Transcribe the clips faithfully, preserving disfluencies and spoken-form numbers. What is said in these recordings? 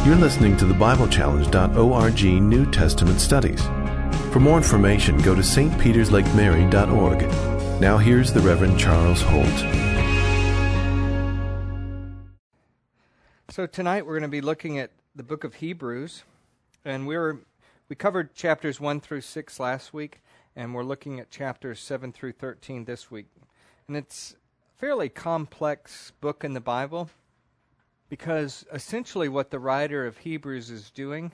You're listening to the Bible Challenge dot org New Testament Studies. For more information, go to s t peters lake mary dot org. Now here's the Reverend Charles Holt. So tonight we're going to be looking at the book of Hebrews, and we were we covered chapters one through six last week, and we're looking at chapters seven through thirteen this week. And it's a fairly complex book in the Bible, because essentially what the writer of Hebrews is doing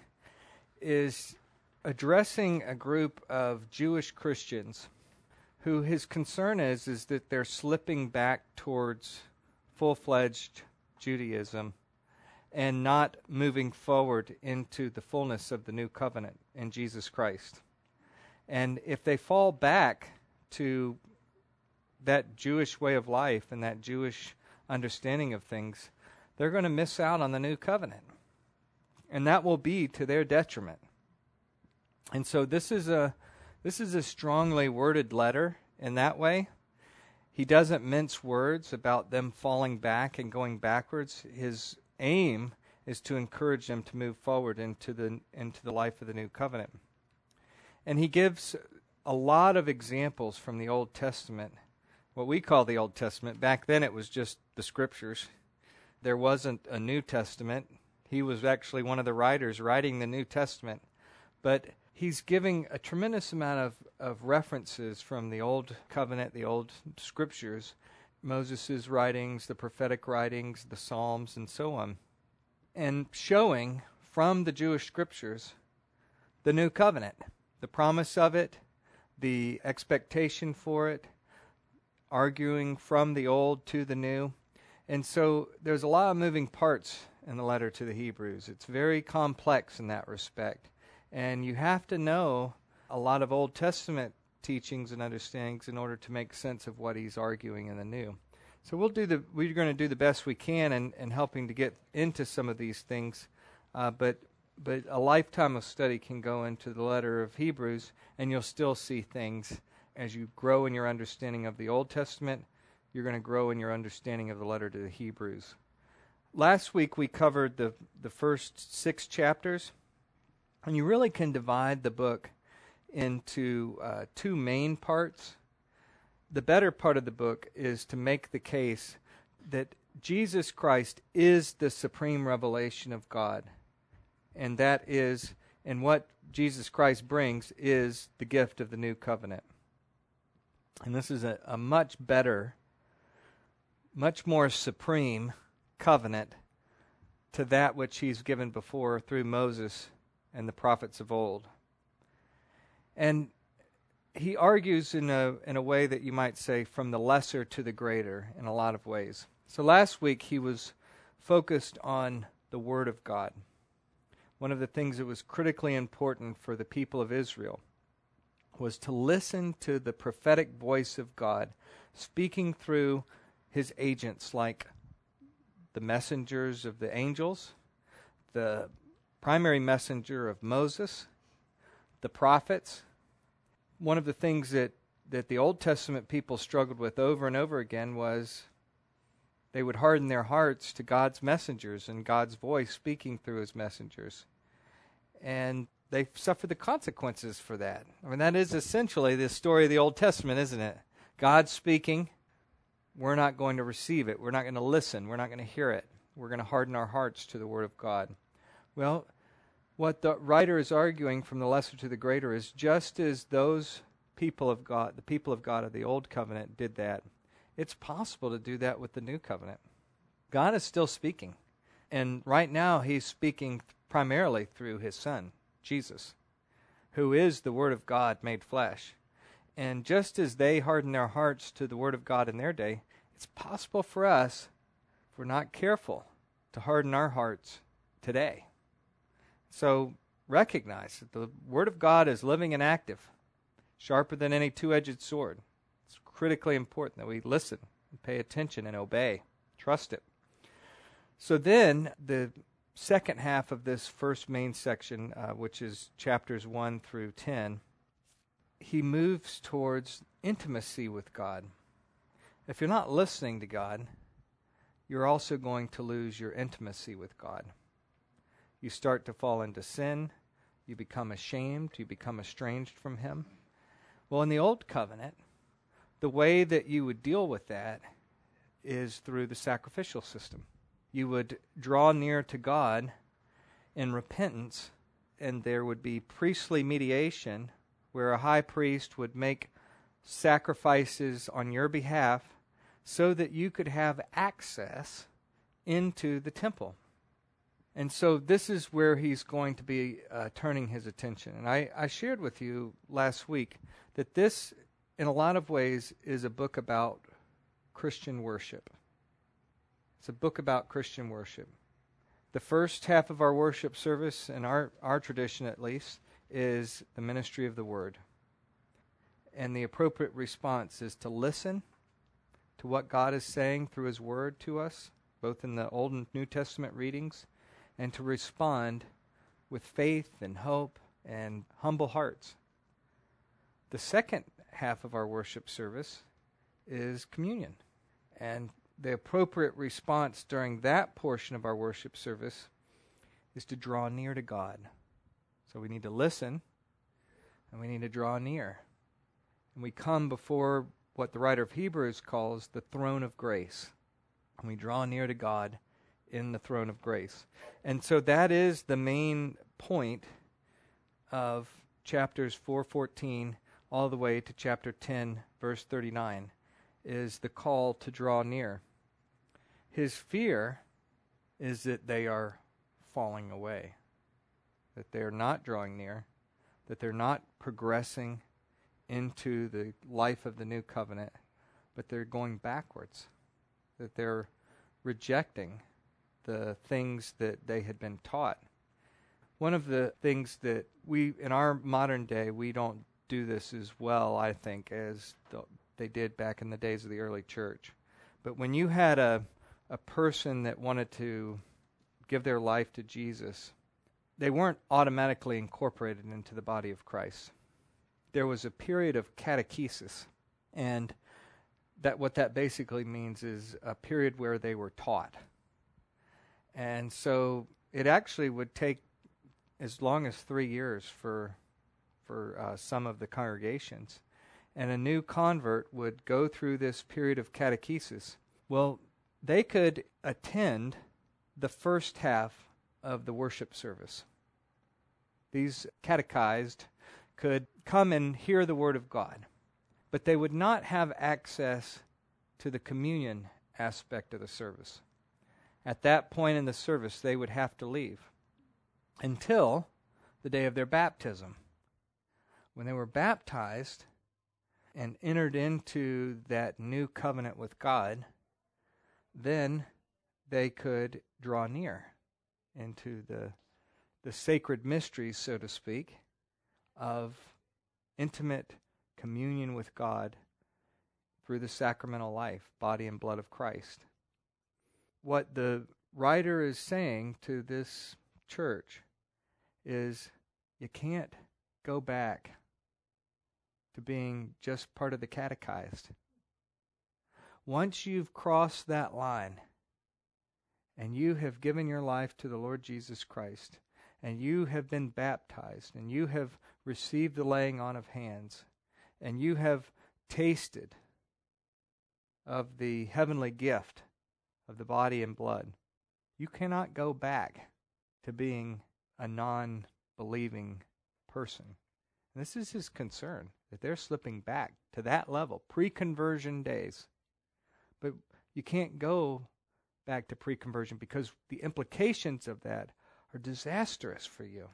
is addressing a group of Jewish Christians who his concern is is that they're slipping back towards full-fledged Judaism and not moving forward into the fullness of the new covenant in Jesus Christ. And if they fall back to that Jewish way of life and that Jewish understanding of things, they're going to miss out on the new covenant. And that will be to their detriment. And so this is a this is a strongly worded letter in that way. He doesn't mince words about them falling back and going backwards. His aim is to encourage them to move forward into the into the life of the new covenant. And he gives a lot of examples from the Old Testament, what we call the Old Testament. Back then it was just the Scriptures. There wasn't a New Testament. He was actually one of the writers writing the New Testament. But he's giving a tremendous amount of, of references from the Old Covenant, the Old Scriptures, Moses' writings, the prophetic writings, the Psalms, and so on, and showing from the Jewish Scriptures the new covenant, the promise of it, the expectation for it, arguing from the old to the new. And so there's a lot of moving parts in the letter to the Hebrews. It's very complex in that respect. And you have to know a lot of Old Testament teachings and understandings in order to make sense of what he's arguing in the New. So we'll do the we're going to do the best we can in, in helping to get into some of these things. Uh, but but a lifetime of study can go into the letter of Hebrews, and you'll still see things as you grow in your understanding of the Old Testament. You're going to grow in your understanding of the letter to the Hebrews. Last week we covered the, the first six chapters, and you really can divide the book into uh, two main parts. The better part of the book is to make the case that Jesus Christ is the supreme revelation of God, and that is, and what Jesus Christ brings is the gift of the new covenant. And this is a, a much better much more supreme covenant to that which he's given before through Moses and the prophets of old. And he argues in a in a way that you might say from the lesser to the greater in a lot of ways. So last week he was focused on the Word of God. One of the things that was critically important for the people of Israel was to listen to the prophetic voice of God speaking through his agents, like the messengers of the angels, the primary messenger of Moses, the prophets. One of the things that, that the Old Testament people struggled with over and over again was they would harden their hearts to God's messengers and God's voice speaking through his messengers. And they suffered the consequences for that. I mean, that is essentially the story of the Old Testament, isn't it? God speaking. We're not going to receive it. We're not going to listen. We're not going to hear it. We're going to harden our hearts to the Word of God. Well, what the writer is arguing from the lesser to the greater is just as those people of God, the people of God of the Old Covenant did that, it's possible to do that with the New Covenant. God is still speaking. And right now he's speaking primarily through his Son, Jesus, who is the Word of God made flesh. And just as they hardened their hearts to the Word of God in their day, it's possible for us, if we're not careful, to harden our hearts today. So recognize that the Word of God is living and active, sharper than any two-edged sword. It's critically important that we listen, and pay attention, and obey. Trust it. So then, the second half of this first main section, uh, which is chapters one through ten, he moves towards intimacy with God. If you're not listening to God, you're also going to lose your intimacy with God. you start to fall into sin, you become ashamed, you become estranged from Him. Well, in the Old Covenant, the way that you would deal with that is through the sacrificial system. You would draw near to God in repentance, and there would be priestly mediation where a high priest would make sacrifices on your behalf so that you could have access into the temple. And so this is where he's going to be uh, turning his attention. And I, I shared with you last week that this, in a lot of ways, is a book about Christian worship. It's a book about Christian worship. The first half of our worship service, in our, our tradition at least, is the ministry of the Word. And the appropriate response is to listen to what God is saying through His Word to us, both in the Old and New Testament readings, and to respond with faith and hope and humble hearts. The second half of our worship service is communion. And the appropriate response during that portion of our worship service is to draw near to God. So we need to listen, and we need to draw near. And we come before what the writer of Hebrews calls the throne of grace. And we draw near to God in the throne of grace. And so that is the main point of chapters four fourteen all the way to chapter ten, verse thirty-nine, is the call to draw near. His fear is that they are falling away, that they are not drawing near, that they're not progressing into the life of the new covenant, but they're going backwards, that they're rejecting the things that they had been taught. One of the things that we, in our modern day, we don't do this as well, I think, as the, they did back in the days of the early church. But when you had a, a person that wanted to give their life to Jesus, they weren't automatically incorporated into the body of Christ. There was a period of catechesis, and that what that basically means is a period where they were taught. And so it actually would take as long as three years for for uh, some of the congregations. And a new convert would go through this period of catechesis. Well, they could attend the first half of the worship service. These catechized could come and hear the Word of God, but they would not have access to the communion aspect of the service. At that point in the service, they would have to leave until the day of their baptism. When they were baptized and entered into that new covenant with God, then they could draw near into the, the sacred mysteries, so to speak, of intimate communion with God through the sacramental life, body and blood of Christ. What the writer is saying to this church is you can't go back to being just part of the catechized. Once you've crossed that line and you have given your life to the Lord Jesus Christ and you have been baptized and you have received the laying on of hands and you have tasted of the heavenly gift of the body and blood, you cannot go back to being a non-believing person. And this is his concern, that they're slipping back to that level, pre-conversion days. But you can't go back to pre-conversion because the implications of that are disastrous for you.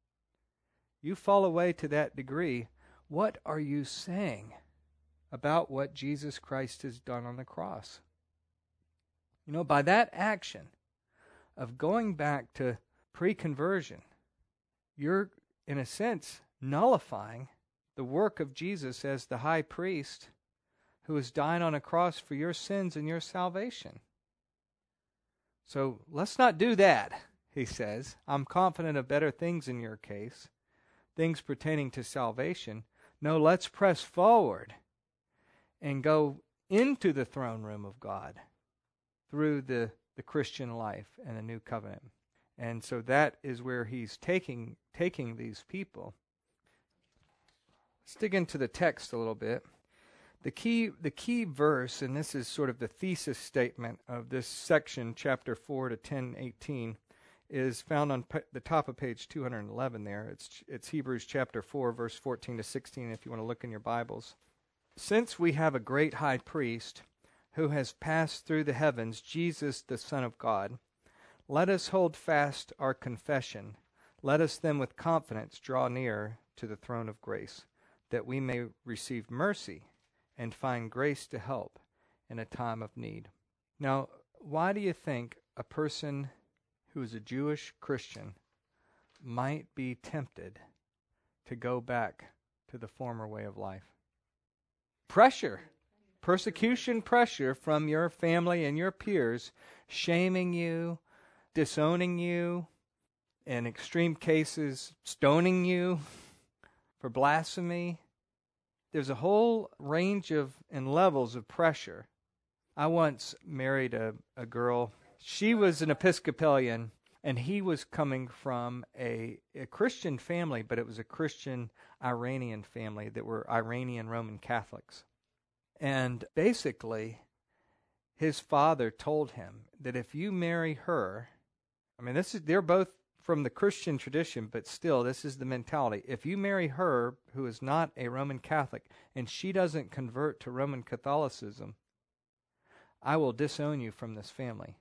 You fall away to that degree, what are you saying about what Jesus Christ has done on the cross? You know, by that action of going back to pre-conversion, you're, in a sense, nullifying the work of Jesus as the high priest who has died on a cross for your sins and your salvation. So let's not do that, he says. I'm confident of better things in your case, things pertaining to salvation. No, let's press forward and go into the throne room of God through the, the Christian life and the new covenant. And so that is where he's taking taking these people. Let's dig into the text a little bit. The key the key verse, and this is sort of the thesis statement of this section, chapter four to ten eighteen, is found on p- the top of page two hundred eleven there. It's it's Hebrews chapter four, verse fourteen to sixteen, if you want to look in your Bibles. Since we have a great high priest who has passed through the heavens, Jesus, the Son of God, let us hold fast our confession. Let us then with confidence draw near to the throne of grace, that we may receive mercy and find grace to help in a time of need. Now, why do you think a person who is a Jewish Christian might be tempted to go back to the former way of life? Pressure. Persecution pressure from your family and your peers, shaming you, disowning you, in extreme cases, stoning you for blasphemy. There's a whole range of and levels of pressure. I once married a, a girl. She was an Episcopalian, and he was coming from a, a Christian family, but it was a Christian Iranian family that were Iranian Roman Catholics. And basically, his father told him that if you marry her, I mean, this is they're both from the Christian tradition, but still, this is the mentality. If you marry her, who is not a Roman Catholic, and she doesn't convert to Roman Catholicism, I will disown you from this family.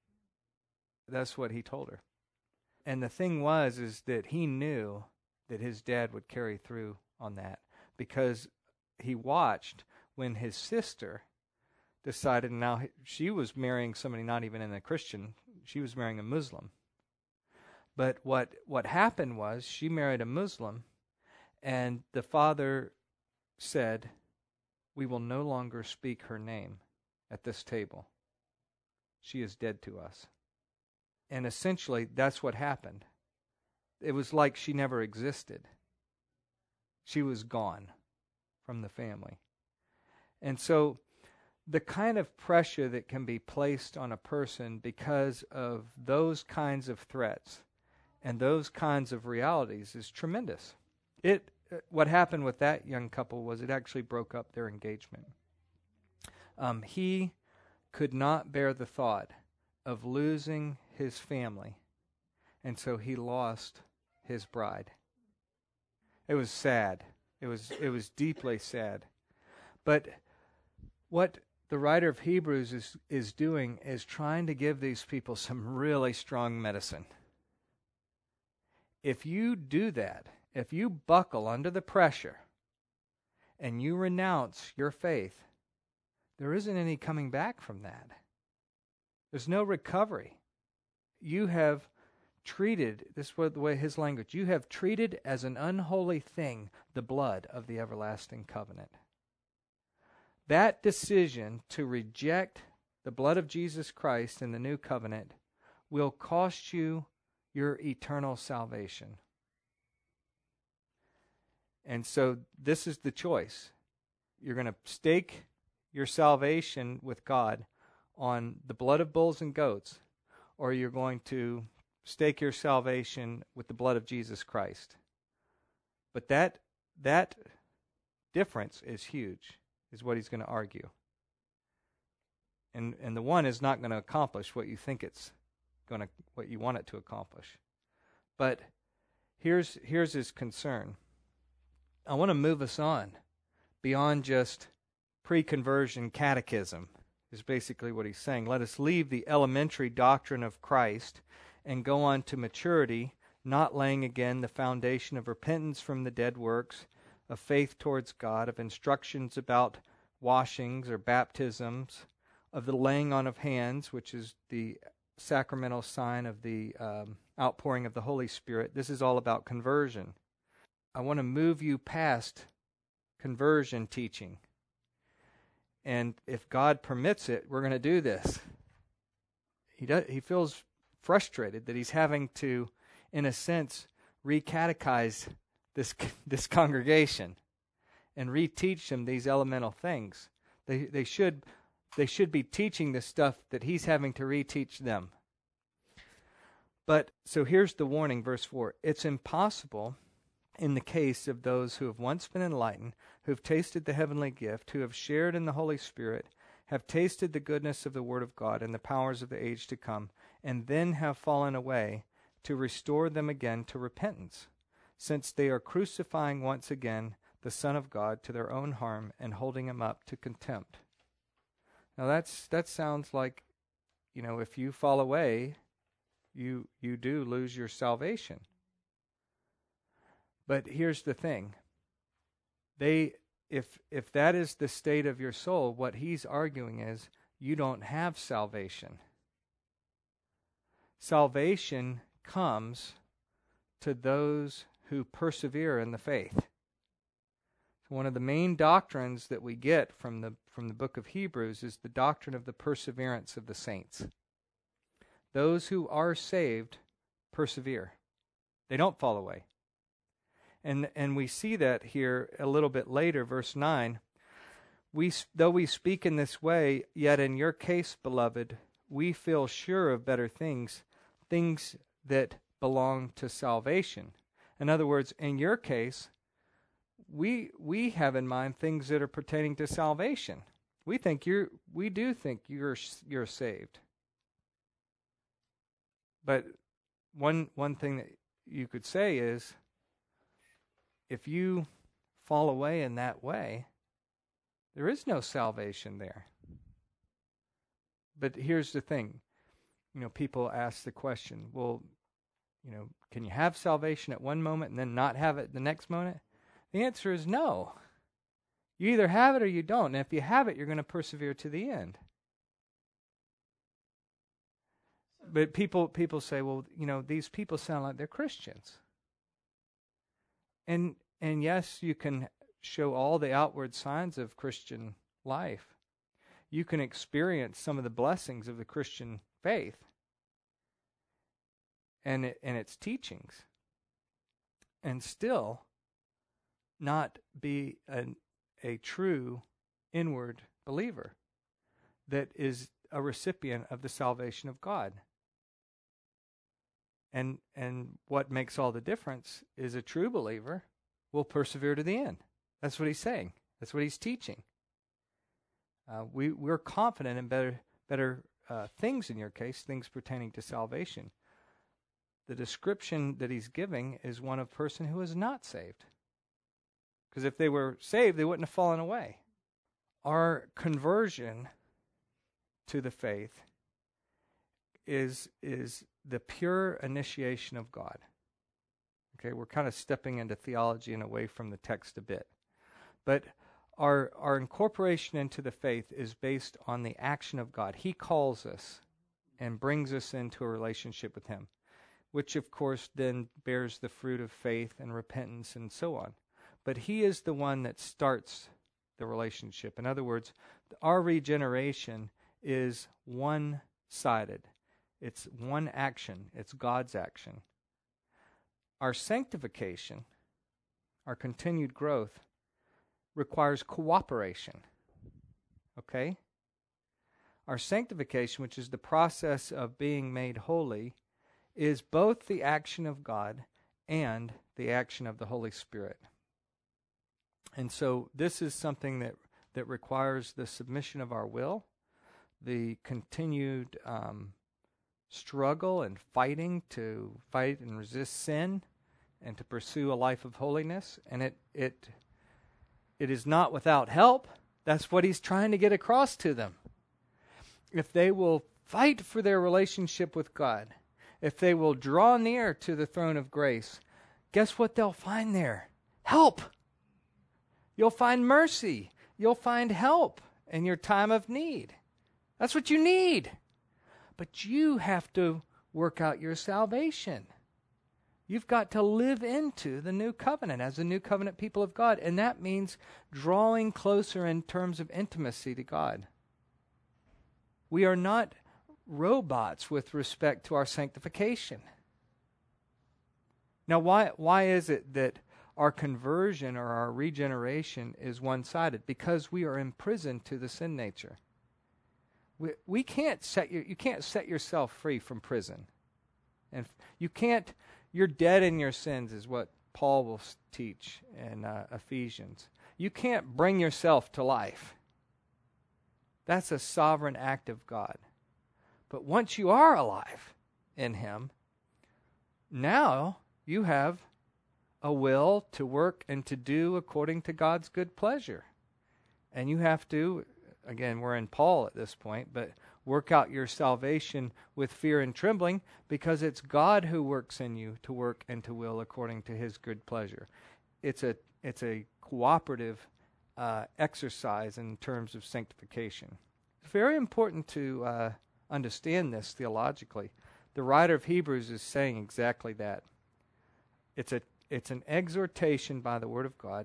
That's what he told her. And the thing was, is that he knew that his dad would carry through on that, because he watched when his sister decided, now she was marrying somebody not even in a Christian, she was marrying a Muslim. But what what happened was she married a Muslim, and the father said, we will no longer speak her name at this table. She is dead to us. And essentially, that's what happened. It was like she never existed. She was gone from the family. And so the kind of pressure that can be placed on a person because of those kinds of threats and those kinds of realities is tremendous. It what happened with that young couple was it actually broke up their engagement. Um, he could not bear the thought of losing his family, and so he lost his bride. It was sad. It was it was deeply sad. But what the writer of Hebrews is, is doing is trying to give these people some really strong medicine. If you do that, if you buckle under the pressure and you renounce your faith, there isn't any coming back from that. There's no recovery. You have treated, this was the way his language, you have treated as an unholy thing the blood of the everlasting covenant. That decision to reject the blood of Jesus Christ in the new covenant will cost you your eternal salvation. And so this is the choice. You're going to stake your salvation with God on the blood of bulls and goats, or you're going to stake your salvation with the blood of Jesus Christ. But that that difference is huge, is what he's going to argue. And and the one is not going to accomplish what you think it's going to what you want it to accomplish. But here's here's his concern. I want to move us on beyond just pre-conversion catechism, is basically what he's saying. Let us leave the elementary doctrine of Christ and go on to maturity, not laying again the foundation of repentance from the dead works, of faith towards God, of instructions about washings or baptisms, of the laying on of hands, which is the sacramental sign of the um, outpouring of the Holy Spirit. This is all about conversion. I want to move you past conversion teaching. And if God permits it, we're going to do this. He does, he feels frustrated that he's having to, in a sense, recatechize this this congregation and reteach them these elemental things. They they should they should be teaching the stuff that he's having to reteach them. But, so here's the warning, verse four. It's impossible in the case of those who have once been enlightened, who have tasted the heavenly gift, who have shared in the Holy Spirit, have tasted the goodness of the Word of God and the powers of the age to come, and then have fallen away, to restore them again to repentance, since they are crucifying once again the Son of God to their own harm and holding him up to contempt. Now that's that sounds like, you know, if you fall away, you you do lose your salvation. But here's the thing. They if if that is the state of your soul, what he's arguing is you don't have salvation. Salvation comes to those who persevere in the faith. So one of the main doctrines that we get from the from the book of Hebrews is the doctrine of the perseverance of the saints. Those who are saved persevere. They don't fall away. And and we see that here a little bit later, verse nine. We, though we speak in this way, yet in your case, beloved, we feel sure of better things, things that belong to salvation. In other words, in your case, we we have in mind things that are pertaining to salvation. We think you're we do think you're you're saved. But one one thing that you could say is, if you fall away in that way, there is no salvation there. But here's the thing. You know, people ask the question, well, you know, can you have salvation at one moment and then not have it the next moment? The answer is no. You either have it or you don't. And if you have it, you're going to persevere to the end. But people people say, well, you know, these people sound like they're Christians. And and yes, you can show all the outward signs of Christian life. You can experience some of the blessings of the Christian faith and it, and its teachings, and still not be an, a true inward believer that is a recipient of the salvation of God. And and what makes all the difference is a true believer will persevere to the end. That's what he's saying. That's what he's teaching. Uh, we, we're confident in better better uh, things in your case, things pertaining to salvation. The description that he's giving is one of a person who is not saved. Because if they were saved, they wouldn't have fallen away. Our conversion to the faith is is the pure initiation of God. Okay, we're kind of stepping into theology and away from the text a bit. But our our incorporation into the faith is based on the action of God. He calls us and brings us into a relationship with him, which of course then bears the fruit of faith and repentance and so on. But he is the one that starts the relationship. In other words, our regeneration is one-sided. It's one action. It's God's action. Our sanctification, our continued growth, requires cooperation. Okay? Our sanctification, which is the process of being made holy, is both the action of God and the action of the Holy Spirit. And so this is something that, that requires the submission of our will, the continued um, struggle and fighting to fight and resist sin and to pursue a life of holiness. And it it it is not without help. That's what he's trying to get across to them. If they will fight for their relationship with God, if they will draw near to the throne of grace, guess what they'll find there? Help! You'll find mercy. You'll find help in your time of need. That's what you need. But you have to work out your salvation. You've got to live into the new covenant as a new covenant people of God. And that means drawing closer in terms of intimacy to God. We are not robots with respect to our sanctification. Now, why why is it that our conversion or our regeneration is one-sided? Because we are imprisoned to the sin nature. We, we can't set you, you can't set yourself free from prison. And you can't, you're dead in your sins is what Paul will teach in uh, Ephesians. You can't bring yourself to life. That's a sovereign act of God. But once you are alive in Him, now you have a will to work and to do according to God's good pleasure. And you have to, again, we're in Paul at this point, but work out your salvation with fear and trembling, because it's God who works in you to work and to will according to His good pleasure. It's a it's a cooperative uh, exercise in terms of sanctification. It's very important to uh, understand this theologically. The writer of Hebrews is saying exactly that. It's a it's an exhortation by the Word of God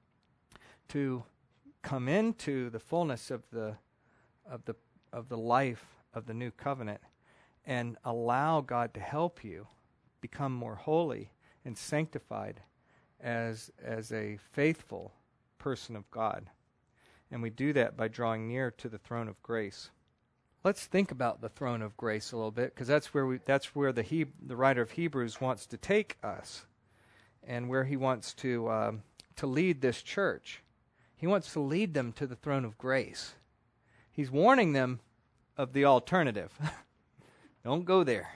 to come into the fullness of the of the of the life of the new covenant and allow God to help you become more holy and sanctified as as a faithful person of God. And we do that by drawing near to the throne of grace. Let's think about the throne of grace a little bit, because that's where we that's where the he, the writer of Hebrews wants to take us, and where he wants to um, to lead this church. He wants to lead them to the throne of grace. He's warning them of the alternative. Don't go there.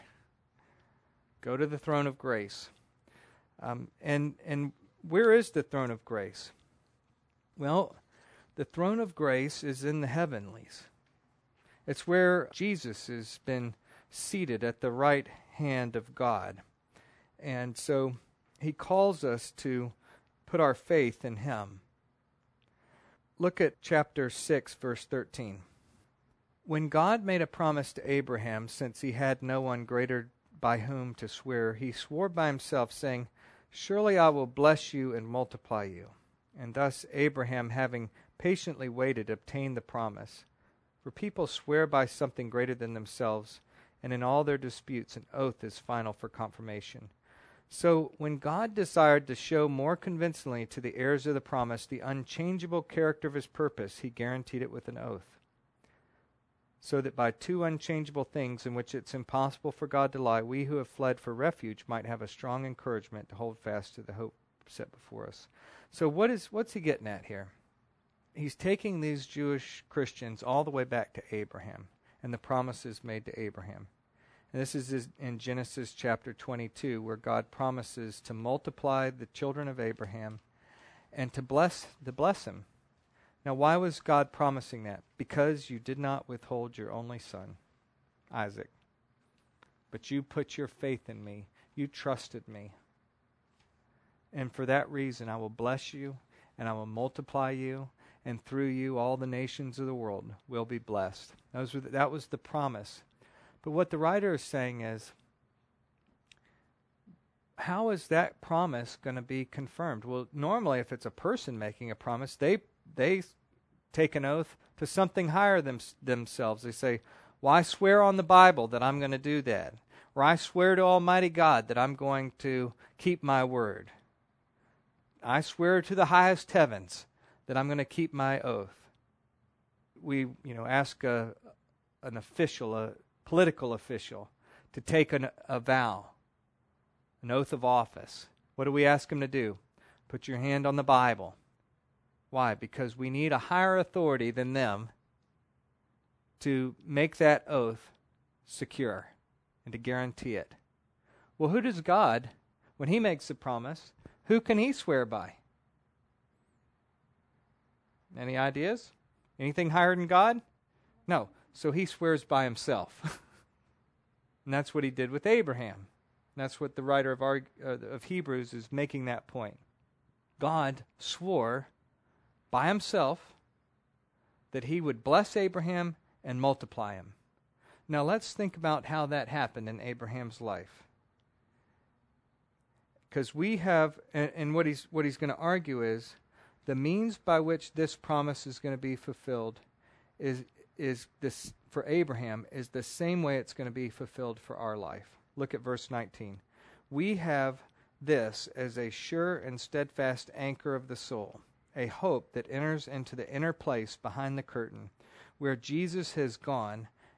Go to the throne of grace. Um, and and where is the throne of grace? Well, the throne of grace is in the heavenlies. It's where Jesus has been seated at the right hand of God. And so He calls us to put our faith in Him. Look at chapter six, verse thirteen. When God made a promise to Abraham, since he had no one greater by whom to swear, He swore by Himself, saying, "Surely I will bless you and multiply you." And thus Abraham, having patiently waited, obtained the promise. For people swear by something greater than themselves, and in all their disputes an oath is final for confirmation. So when God desired to show more convincingly to the heirs of the promise the unchangeable character of His purpose, He guaranteed it with an oath, so that by two unchangeable things in which it's impossible for God to lie, we who have fled for refuge might have a strong encouragement to hold fast to the hope set before us. So what is what's he getting at here? He's taking these Jewish Christians all the way back to Abraham and the promises made to Abraham. And this is in Genesis chapter twenty-two, where God promises to multiply the children of Abraham and to bless to bless him. Now, why was God promising that? Because you did not withhold your only son, Isaac. But you put your faith in me. You trusted me. And for that reason, I will bless you, and I will multiply you, and through you all the nations of the world will be blessed. Those were the, that was the promise. But what the writer is saying is, how is that promise going to be confirmed? Well, normally if it's a person making a promise, they they take an oath to something higher than themselves. They say, well, I swear on the Bible that I'm going to do that. Or I swear to Almighty God that I'm going to keep my word. I swear to the highest heavens that I'm going to keep my oath. We, you know, ask a, an official, a political official, to take an, a vow, an oath of office. What do we ask him to do? Put your hand on the Bible. Why? Because we need a higher authority than them to make that oath secure and to guarantee it. Well, who does God, when He makes a promise, who can He swear by? Any ideas? Anything higher than God? No. So He swears by Himself. And that's what He did with Abraham. And that's what the writer of, our, uh, of Hebrews is making that point. God swore by Himself that He would bless Abraham and multiply him. Now let's think about how that happened in Abraham's life. Because we have, and, and what he's what he's going to argue is, the means by which this promise is going to be fulfilled is is this for Abraham is the same way it's going to be fulfilled for our life. Look at verse nineteen. We have this as a sure and steadfast anchor of the soul, a hope that enters into the inner place behind the curtain, where Jesus has gone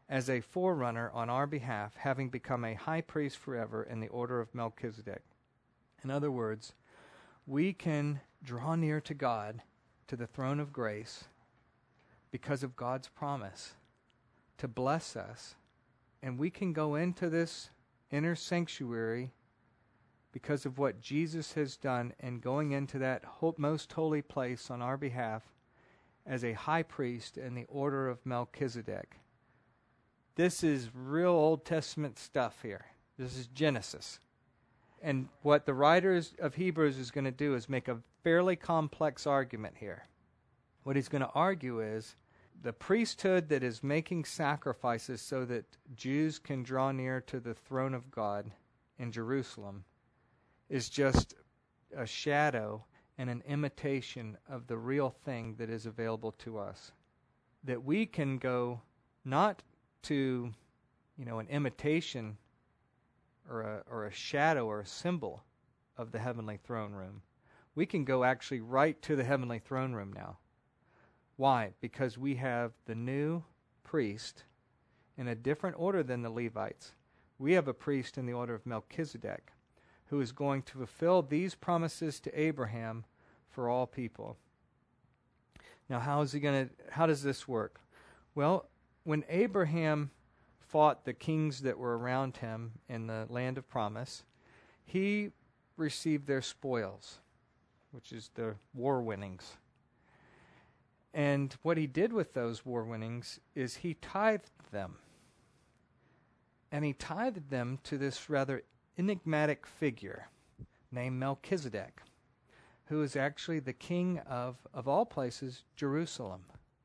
as a forerunner on our behalf, having become a high priest forever in the order of Melchizedek. In other words, we can draw near to God, to the throne of grace, because of God's promise to bless us. And we can go into this inner sanctuary because of what Jesus has done and going into that ho- most holy place on our behalf as a high priest in the order of Melchizedek. This is real Old Testament stuff here. This is Genesis. And what the writers of Hebrews is going to do is make a fairly complex argument here. What he's going to argue is the priesthood that is making sacrifices so that Jews can draw near to the throne of God in Jerusalem is just a shadow and an imitation of the real thing that is available to us. That we can go not to, you know, an imitation or a, or a shadow or a symbol of the heavenly throne room. We can go actually right to the heavenly throne room now. Why? Because we have the new priest in a different order than the Levites. We have a priest in the order of Melchizedek who is going to fulfill these promises to Abraham for all people. Now, how is he going to, how does this work? Well, when Abraham fought the kings that were around him in the land of promise, he received their spoils, which is the war winnings. And what he did with those war winnings is he tithed them. And he tithed them to this rather enigmatic figure named Melchizedek, who is actually the king of, of all places, Jerusalem,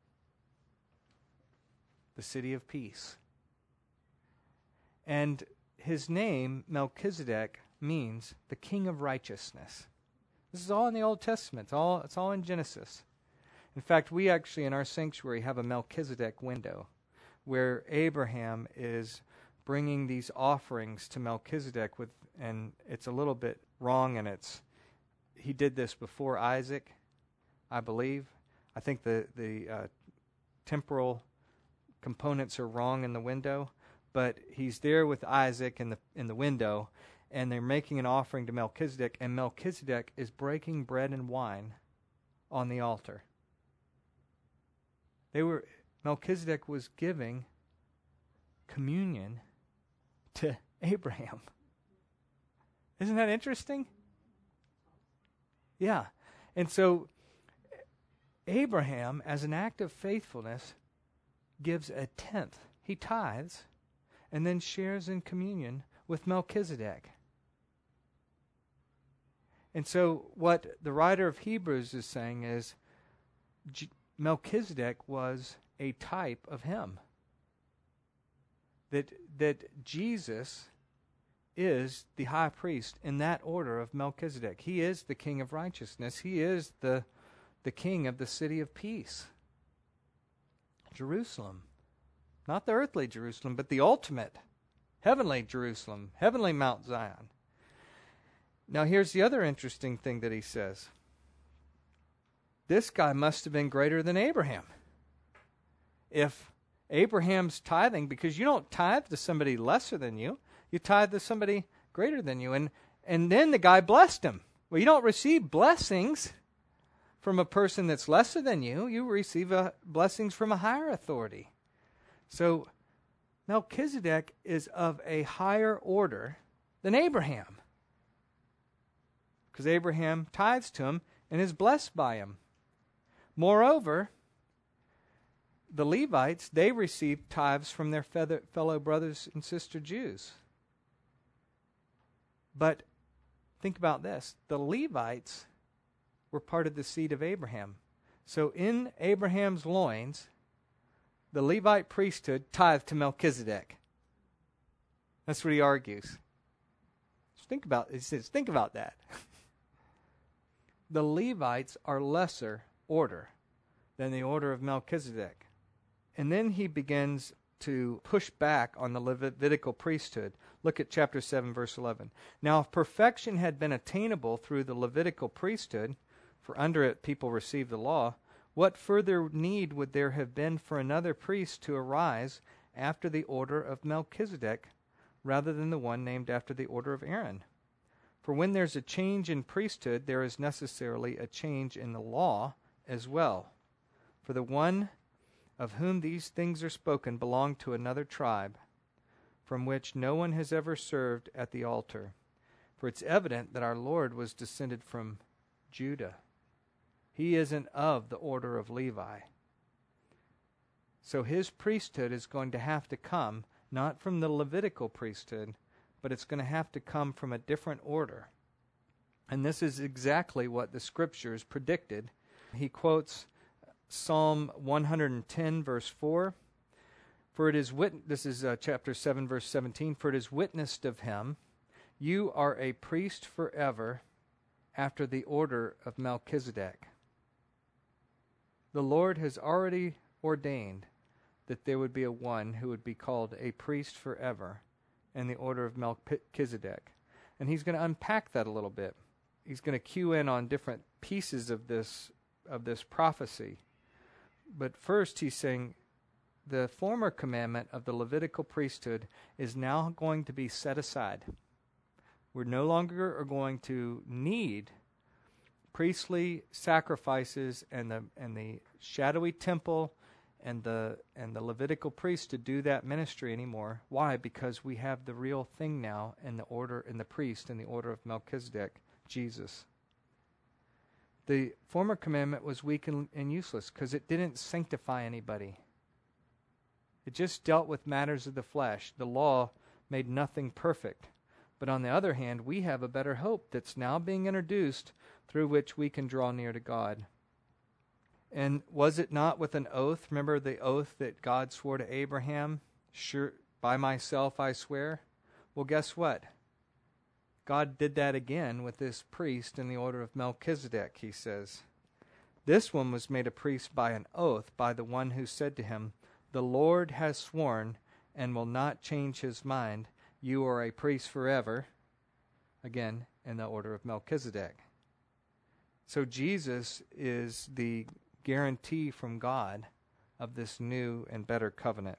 the city of peace. And his name, Melchizedek, means the king of righteousness. This is all in the Old Testament. It's all, it's all in Genesis. In fact, we actually in our sanctuary have a Melchizedek window where Abraham is bringing these offerings to Melchizedek with, and it's a little bit wrong, and it's, he did this before Isaac, I believe. I think the, the uh, temporal components are wrong in the window, but he's there with Isaac in the in the window, and they're making an offering to Melchizedek, and Melchizedek is breaking bread and wine on the altar. They were Melchizedek was giving communion to Abraham. Isn't that interesting? Yeah. And so Abraham, as an act of faithfulness, gives a tenth. He tithes and then shares in communion with Melchizedek. And so what the writer of Hebrews is saying is J- Melchizedek was a type of him. That that Jesus is the high priest in that order of Melchizedek. He is the king of righteousness. He is the, the king of the city of peace. Jerusalem. Not the earthly Jerusalem, but the ultimate heavenly Jerusalem, heavenly Mount Zion. Now here's the other interesting thing that he says. This guy must have been greater than Abraham. If Abraham's tithing, because you don't tithe to somebody lesser than you, you tithe to somebody greater than you. And, and then the guy blessed him. Well, you don't receive blessings from a person that's lesser than you. You receive uh, blessings from a higher authority. So Melchizedek is of a higher order than Abraham, because Abraham tithes to him and is blessed by him. Moreover, the Levites, they received tithes from their fellow brothers and sister Jews. But think about this. The Levites were part of the seed of Abraham. So in Abraham's loins, the Levite priesthood tithed to Melchizedek. That's what he argues. Just think about, he says, think about that. The Levites are lesser order than the order of Melchizedek. And then he begins to push back on the Levitical priesthood. Look at chapter seven, verse eleven. Now, if perfection had been attainable through the Levitical priesthood, for under it people received the law, what further need would there have been for another priest to arise after the order of Melchizedek rather than the one named after the order of Aaron. For when there's a change in priesthood, there is necessarily a change in the law as well. For the one of whom these things are spoken belonged to another tribe, from which no one has ever served at the altar. For it's evident that our Lord was descended from Judah. He isn't of the order of Levi. So his priesthood is going to have to come not from the Levitical priesthood, but it's going to have to come from a different order. And this is exactly what the Scriptures predicted. He quotes Psalm one hundred ten, verse four. For it is wit- this is uh, chapter seven, verse seventeen. For it is witnessed of him, you are a priest forever, after the order of Melchizedek. The Lord has already ordained that there would be a one who would be called a priest forever in the order of Melchizedek. And he's going to unpack that a little bit. He's going to cue in on different pieces of this of this prophecy. But first he's saying the former commandment of the Levitical priesthood is now going to be set aside. We no longer are going to need priestly sacrifices and the and the shadowy temple and the and the Levitical priest to do that ministry anymore. Why? Because we have the real thing now in the order in the priest in the order of Melchizedek, Jesus. The former commandment was weak and, and useless because it didn't sanctify anybody. It just dealt with matters of the flesh. The law made nothing perfect. But on the other hand, we have a better hope that's now being introduced through which we can draw near to God. And was it not with an oath? Remember the oath that God swore to Abraham? Sure, by myself I swear. Well, guess what? God did that again with this priest in the order of Melchizedek, he says. This one was made a priest by an oath by the one who said to him, the Lord has sworn and will not change his mind. You are a priest forever. Again, in the order of Melchizedek. So Jesus is the guarantee from God of this new and better covenant.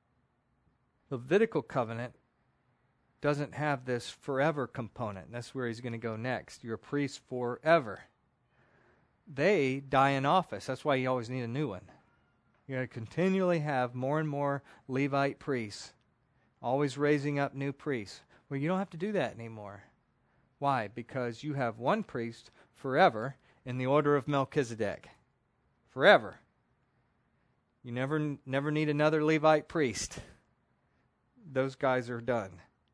The Levitical covenant doesn't have this forever component. That's where he's going to go next. You're a priest forever. They die in office. That's why you always need a new one. You're going to continually have more and more Levite priests, always raising up new priests. Well, you don't have to do that anymore. Why? Because you have one priest forever in the order of Melchizedek. Forever. You never never need another Levite priest. Those guys are done.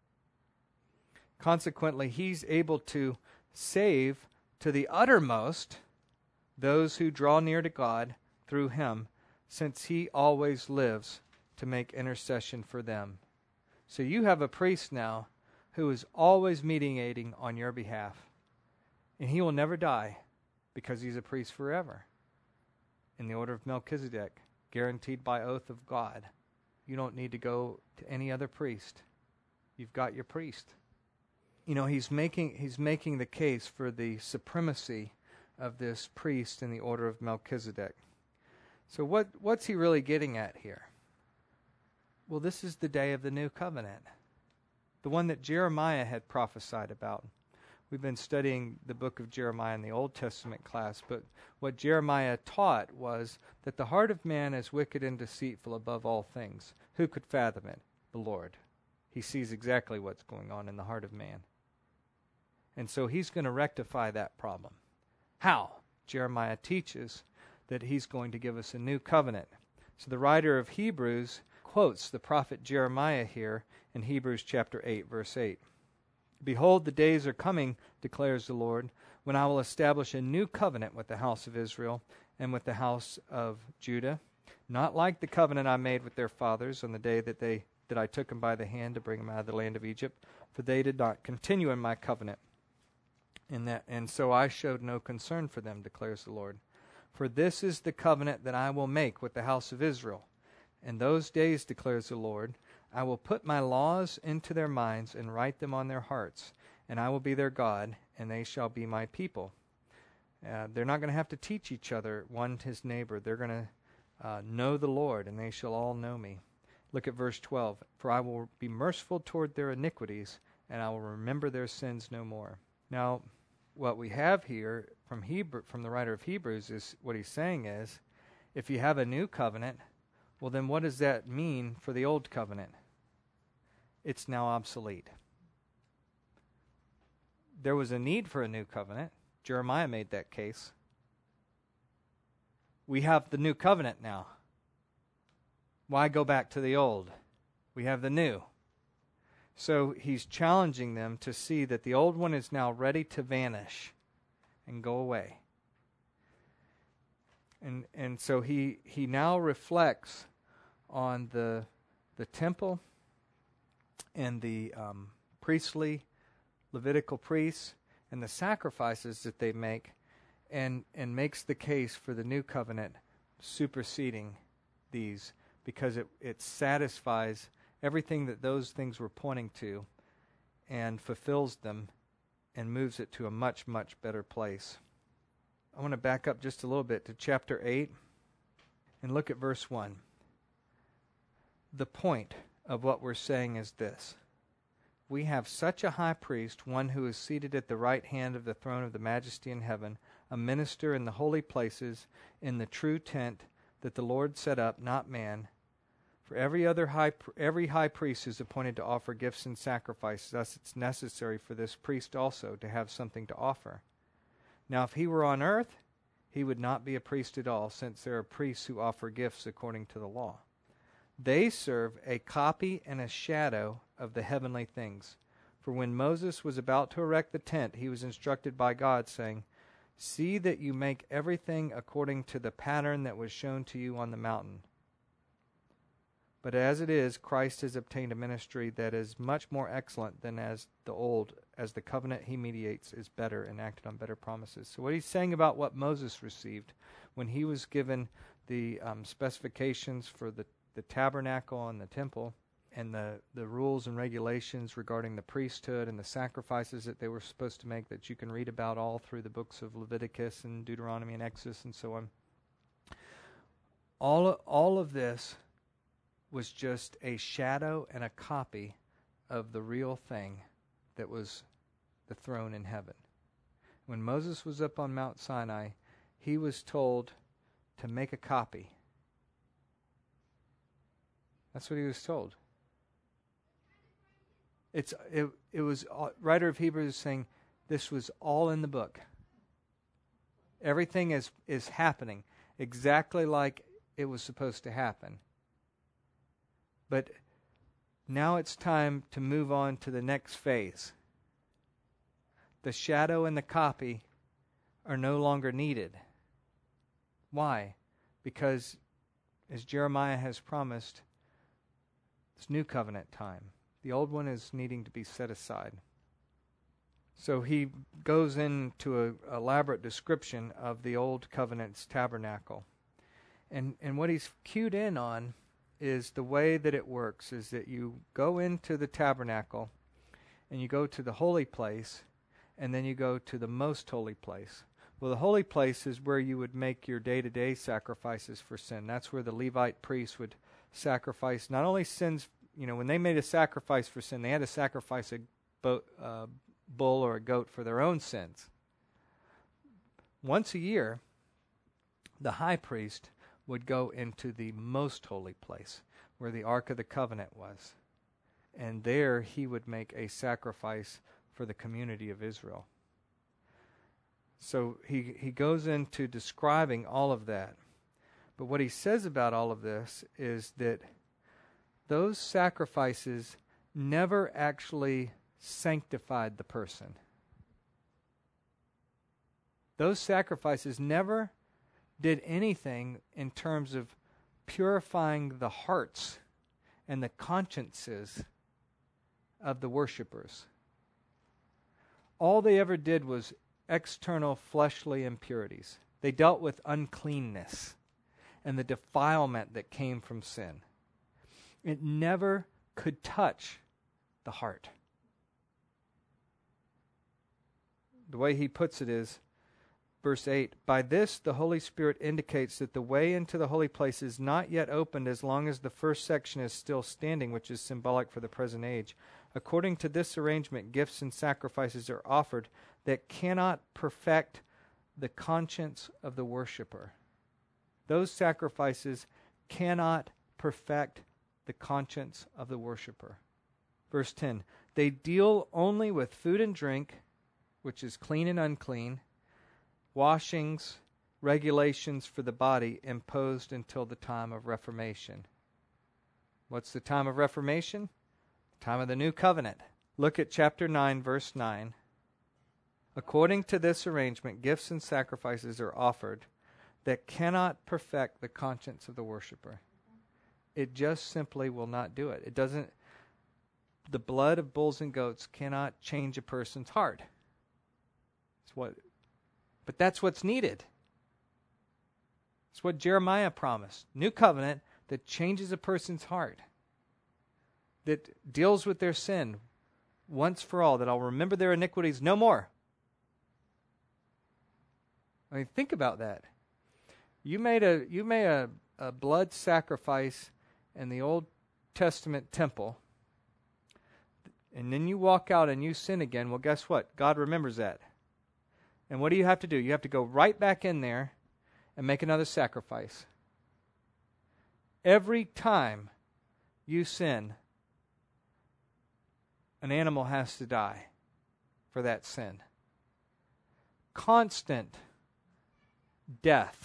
Consequently, he's able to save to the uttermost those who draw near to God through him, since he always lives to make intercession for them. So you have a priest now who is always mediating on your behalf. And he will never die because he's a priest forever in the order of Melchizedek, guaranteed by oath of God. You don't need to go to any other priest. You've got your priest. You know, he's making he's making the case for the supremacy of this priest in the order of Melchizedek. So what what's he really getting at here? Well, this is the day of the new covenant, the one that Jeremiah had prophesied about. We've been studying the book of Jeremiah in the Old Testament class, but what Jeremiah taught was that the heart of man is wicked and deceitful above all things. Who could fathom it? The Lord. He sees exactly what's going on in the heart of man. And so he's going to rectify that problem. How? Jeremiah teaches that he's going to give us a new covenant. So the writer of Hebrews quotes the prophet Jeremiah here in Hebrews chapter eight, verse eight. Behold, the days are coming, declares the Lord, when I will establish a new covenant with the house of Israel and with the house of Judah, not like the covenant I made with their fathers on the day that they that I took them by the hand to bring them out of the land of Egypt, for they did not continue in my covenant. In that, and so I showed no concern for them, declares the Lord. For this is the covenant that I will make with the house of Israel. In those days, declares the Lord, I will put my laws into their minds and write them on their hearts, and I will be their God, and they shall be my people. Uh, they're not going to have to teach each other, one his neighbor. They're going to uh, know the Lord, and they shall all know me. Look at verse twelve. For I will be merciful toward their iniquities, and I will remember their sins no more. Now, what we have here from Hebrew, from the writer of Hebrews, is what he's saying is, if you have a new covenant, well then what does that mean for the old covenant? It's now obsolete. There was a need for a new covenant. Jeremiah made that case. We have the new covenant now. Why go back to the old? We have the new. So he's challenging them to see that the old one is now ready to vanish and go away. And and so he, he now reflects on the the temple and the um, priestly Levitical priests and the sacrifices that they make, and and makes the case for the new covenant superseding these, because it, it satisfies everything that those things were pointing to and fulfills them and moves it to a much, much better place. I want to back up just a little bit to chapter eight and look at verse one. The point of what we're saying is this: we have such a high priest, one who is seated at the right hand of the throne of the majesty in heaven, a minister in the holy places, in the true tent that the Lord set up, not man. For every other high, every high priest is appointed to offer gifts and sacrifices. Thus it's necessary for this priest also to have something to offer. Now if he were on earth, he would not be a priest at all, since there are priests who offer gifts according to the law. They serve a copy and a shadow of the heavenly things. For when Moses was about to erect the tent, he was instructed by God, saying, See that you make everything according to the pattern that was shown to you on the mountain. But as it is, Christ has obtained a ministry that is much more excellent than as the old, as the covenant he mediates is better and acted on better promises. So what he's saying about what Moses received when he was given the um, specifications for the, the tabernacle and the temple, and the, the rules and regulations regarding the priesthood and the sacrifices that they were supposed to make, that you can read about all through the books of Leviticus and Deuteronomy and Exodus and so on. All, all of this was just a shadow and a copy of the real thing that was the throne in heaven. When Moses was up on Mount Sinai, he was told to make a copy. That's what he was told. It's it, it was uh, writer of Hebrews is saying this was all in the book. Everything is is happening exactly like it was supposed to happen. But now it's time to move on to the next phase. The shadow and the copy are no longer needed. Why? Because, as Jeremiah has promised, it's new covenant time. The old one is needing to be set aside. So he goes into an elaborate description of the old covenant's tabernacle. And and what he's cued in on is the way that it works is that you go into the tabernacle and you go to the holy place, and then you go to the most holy place. Well, the holy place is where you would make your day-to-day sacrifices for sin. That's where the Levite priests would sacrifice not only sins. You know, when they made a sacrifice for sin, they had to sacrifice a bo- uh, bull or a goat for their own sins. Once a year, the high priest would go into the most holy place, where the Ark of the Covenant was. And there he would make a sacrifice for the community of Israel. So he, he goes into describing all of that. But what he says about all of this is that those sacrifices never actually sanctified the person. Those sacrifices never did anything in terms of purifying the hearts and the consciences of the worshipers. All they ever did was external fleshly impurities. They dealt with uncleanness and the defilement that came from sin. It never could touch the heart. The way he puts it is, Verse eight, by this the Holy Spirit indicates that the way into the holy place is not yet opened as long as the first section is still standing, which is symbolic for the present age. According to this arrangement, gifts and sacrifices are offered that cannot perfect the conscience of the worshiper. Those sacrifices cannot perfect the conscience of the worshiper. Verse ten, they deal only with food and drink, which is clean and unclean, washings, regulations for the body imposed until the time of Reformation. What's the time of Reformation? The time of the New Covenant. Look at chapter nine, verse nine. According to this arrangement, gifts and sacrifices are offered that cannot perfect the conscience of the worshiper. It just simply will not do it. It doesn't, the blood of bulls and goats cannot change a person's heart. It's what But that's what's needed. It's what Jeremiah promised. New covenant that changes a person's heart. That deals with their sin once for all. That I'll remember their iniquities no more. I mean, think about that. You made a you made a, a blood sacrifice in the Old Testament temple. And then you walk out and you sin again. Well, guess what? God remembers that. And what do you have to do? You have to go right back in there and make another sacrifice. Every time you sin, an animal has to die for that sin. Constant death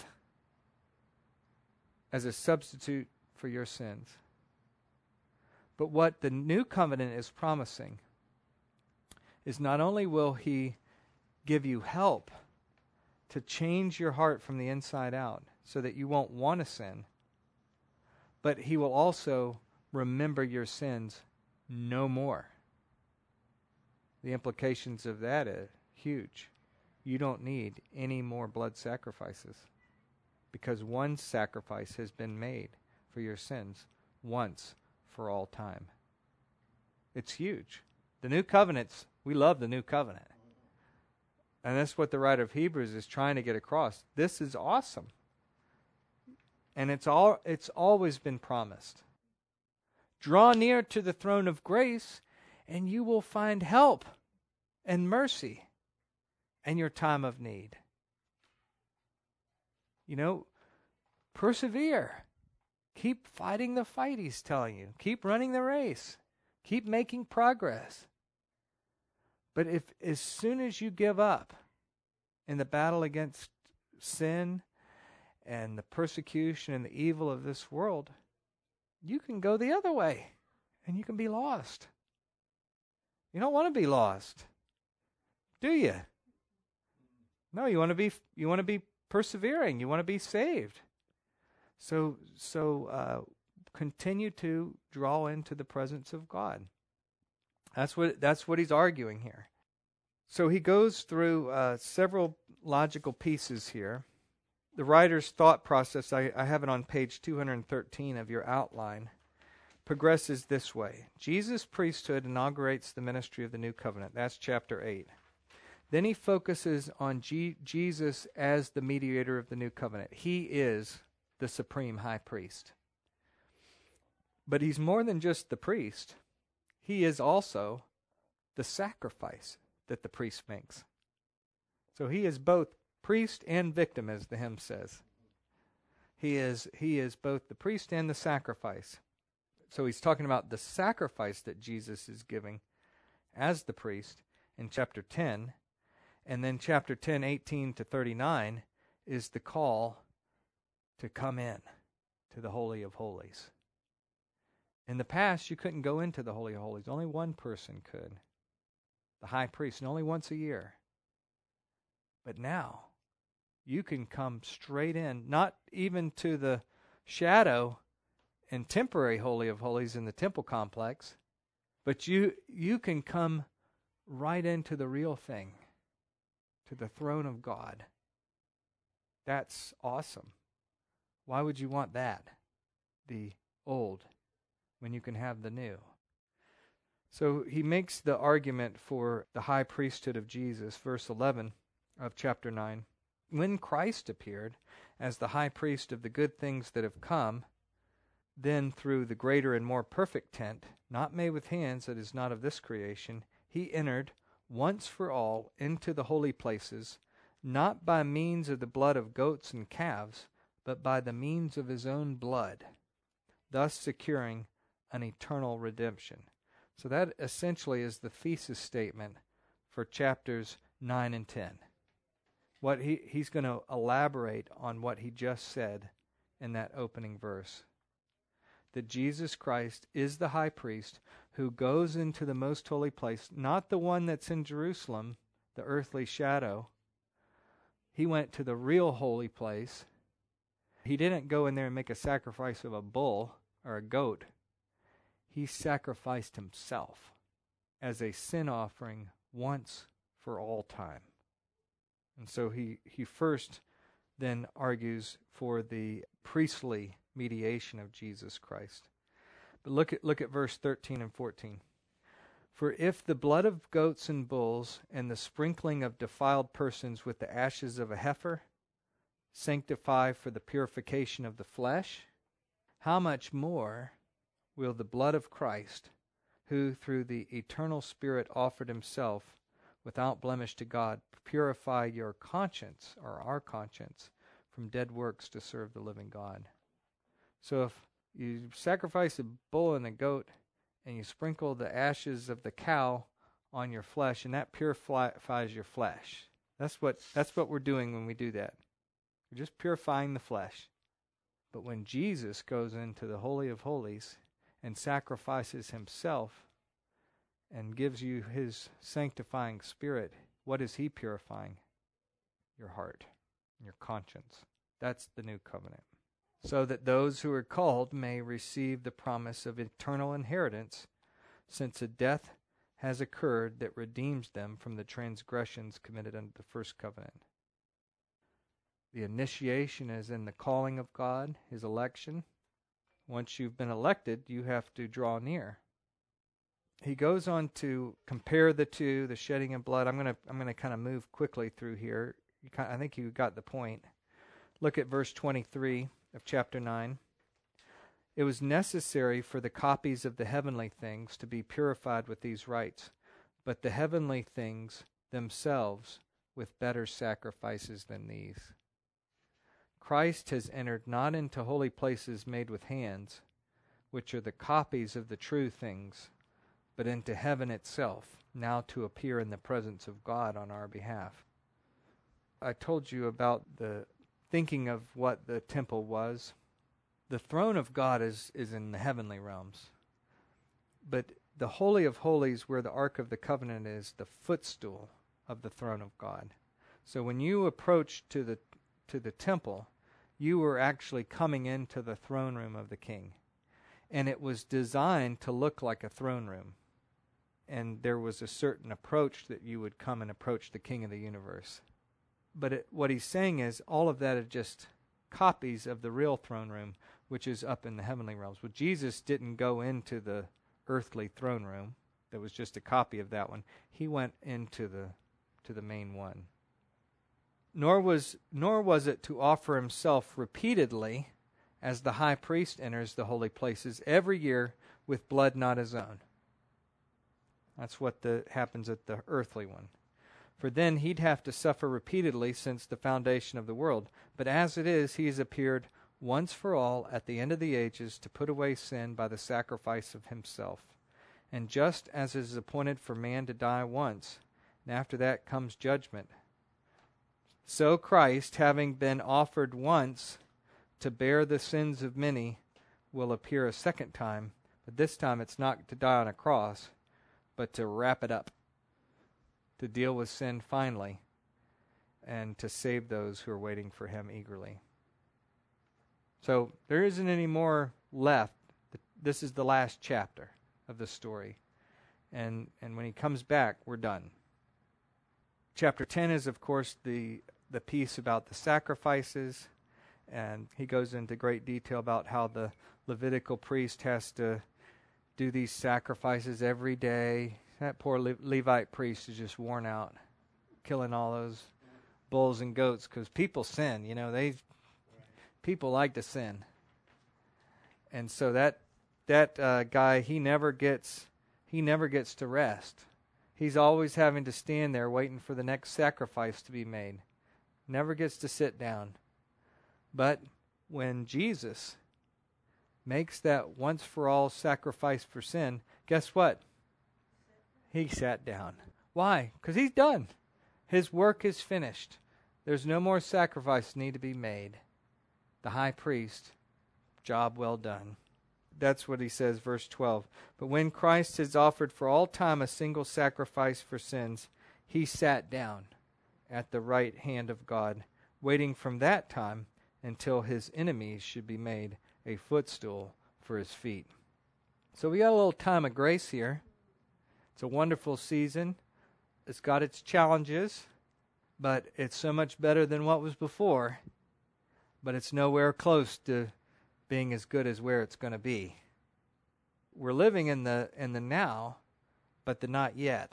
as a substitute for your sins. But what the new covenant is promising is not only will He give you help to change your heart from the inside out so that you won't want to sin, but He will also remember your sins no more. The implications of that are huge. You don't need any more blood sacrifices because one sacrifice has been made for your sins once for all time. It's huge. The new covenants, we love the new covenant. And that's what the writer of Hebrews is trying to get across. This is awesome. And it's all it's always been promised. Draw near to the throne of grace, and you will find help and mercy in your time of need. You know, persevere. Keep fighting the fight, He's telling you. Keep running the race. Keep making progress. But if as soon as you give up in the battle against sin and the persecution and the evil of this world, you can go the other way and you can be lost. You don't want to be lost, do you? No, you want to be you want to be persevering. You want to be saved. So so uh, continue to draw into the presence of God. That's what that's what he's arguing here. So he goes through uh, several logical pieces here. The writer's thought process, I, I have it on page two hundred thirteen of your outline, progresses this way. Jesus' priesthood inaugurates the ministry of the new covenant. That's chapter eight. Then he focuses on G- Jesus as the mediator of the new covenant. He is the supreme high priest. But he's more than just the priest. He is also the sacrifice that the priest makes. So he is both priest and victim, as the hymn says. He is he is both the priest and the sacrifice. So he's talking about the sacrifice that Jesus is giving as the priest in chapter ten. And then chapter ten, eighteen to thirty-nine is the call to come in to the Holy of Holies. In the past, you couldn't go into the Holy of Holies. Only one person could, the high priest, and only once a year. But now, you can come straight in, not even to the shadow and temporary Holy of Holies in the temple complex, but you you can come right into the real thing, to the throne of God. That's awesome. Why would you want that? The old, when you can have the new. So he makes the argument for the high priesthood of Jesus, verse eleven of chapter nine. when Christ appeared as the high priest of the good things that have come, then through the greater and more perfect tent, not made with hands, that is not of this creation, he entered once for all into the holy places, not by means of the blood of goats and calves, but by the means of his own blood, thus securing an eternal redemption. So that essentially is the thesis statement for chapters nine and ten. What he, he's going to elaborate on what he just said in that opening verse. That Jesus Christ is the high priest who goes into the most holy place, not the one that's in Jerusalem, the earthly shadow. He went to the real holy place. He didn't go in there and make a sacrifice of a bull or a goat. He sacrificed himself as a sin offering once for all time. And so he, he first then argues for the priestly mediation of Jesus Christ. But look at look at verse thirteen and fourteen. For if the blood of goats and bulls and the sprinkling of defiled persons with the ashes of a heifer sanctify for the purification of the flesh, how much more will the blood of Christ, who through the eternal Spirit offered himself without blemish to God, purify your conscience, or our conscience, from dead works to serve the living God. So if you sacrifice a bull and a goat, and you sprinkle the ashes of the cow on your flesh, and that purifies your flesh. That's what that's what we're doing when we do that. We're just purifying the flesh. But when Jesus goes into the Holy of Holies and sacrifices himself and gives you his sanctifying Spirit, what is he purifying? Your heart, your conscience. That's the new covenant. So that those who are called may receive the promise of eternal inheritance, since a death has occurred that redeems them from the transgressions committed under the first covenant. The initiation is in the calling of God, his election. Once you've been elected, you have to draw near. He goes on to compare the two, the shedding of blood. I'm going to I'm going to kind of move quickly through here. You kind of, I think you got the point. Look at verse twenty-three of chapter nine. It was necessary for the copies of the heavenly things to be purified with these rites, but the heavenly things themselves with better sacrifices than these. Christ has entered not into holy places made with hands, which are the copies of the true things, but into heaven itself, now to appear in the presence of God on our behalf. I told you about the thinking of what the temple was. The throne of God is, is in the heavenly realms. But the Holy of Holies, where the Ark of the Covenant is, the footstool of the throne of God. So when you approach to the to the temple, you were actually coming into the throne room of the king. And it was designed to look like a throne room. And there was a certain approach that you would come and approach the king of the universe. But it, what he's saying is all of that are just copies of the real throne room, which is up in the heavenly realms. Well, Jesus didn't go into the earthly throne room. That was just a copy of that one. He went into the to the main one. Nor was nor was it to offer himself repeatedly, as the high priest enters the holy places every year with blood not his own. That's what the, happens at the earthly one. For then he'd have to suffer repeatedly since the foundation of the world. But as it is, he has appeared once for all at the end of the ages to put away sin by the sacrifice of himself. And just as it is appointed for man to die once, and after that comes judgment, so Christ, having been offered once to bear the sins of many, will appear a second time. But this time it's not to die on a cross, but to wrap it up, to deal with sin finally, and to save those who are waiting for him eagerly. So there isn't any more left. This is the last chapter of the story. And and when he comes back, we're done. Chapter ten is, of course, the, the piece about the sacrifices. And he goes into great detail about how the Levitical priest has to do these sacrifices every day. That poor Le- Levite priest is just worn out, killing all those bulls and goats, because people sin. You know, they people like to sin, and so that that uh, guy he never gets he never gets to rest. He's always having to stand there waiting for the next sacrifice to be made. Never gets to sit down. But when Jesus makes that once for all sacrifice for sin, guess what? He sat down. Why? Because he's done. His work is finished. There's no more sacrifice need to be made. The high priest, job well done. That's what he says, verse twelve. But when Christ has offered for all time a single sacrifice for sins, he sat down at the right hand of God, waiting from that time until his enemies should be made a footstool for his feet. So we got a little time of grace here. It's a wonderful season. It's got its challenges, but it's so much better than what was before. But it's nowhere close to being as good as where it's going to be. We're living in the in the now, but the not yet.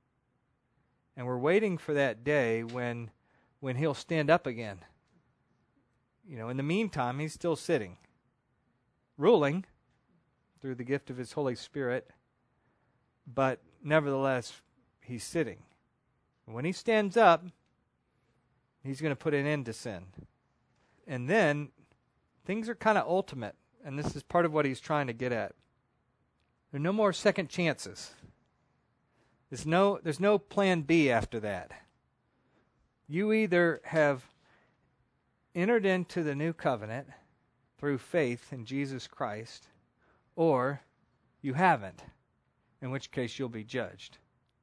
And we're waiting for that day when when he'll stand up again. You know, in the meantime, he's still sitting, ruling through the gift of his Holy Spirit, but nevertheless, he's sitting. When he stands up, he's going to put an end to sin. And then things are kind of ultimate, and this is part of what he's trying to get at. There are no more second chances. There's no, there's no plan B after that. You either have entered into the new covenant through faith in Jesus Christ, or you haven't, in which case you'll be judged.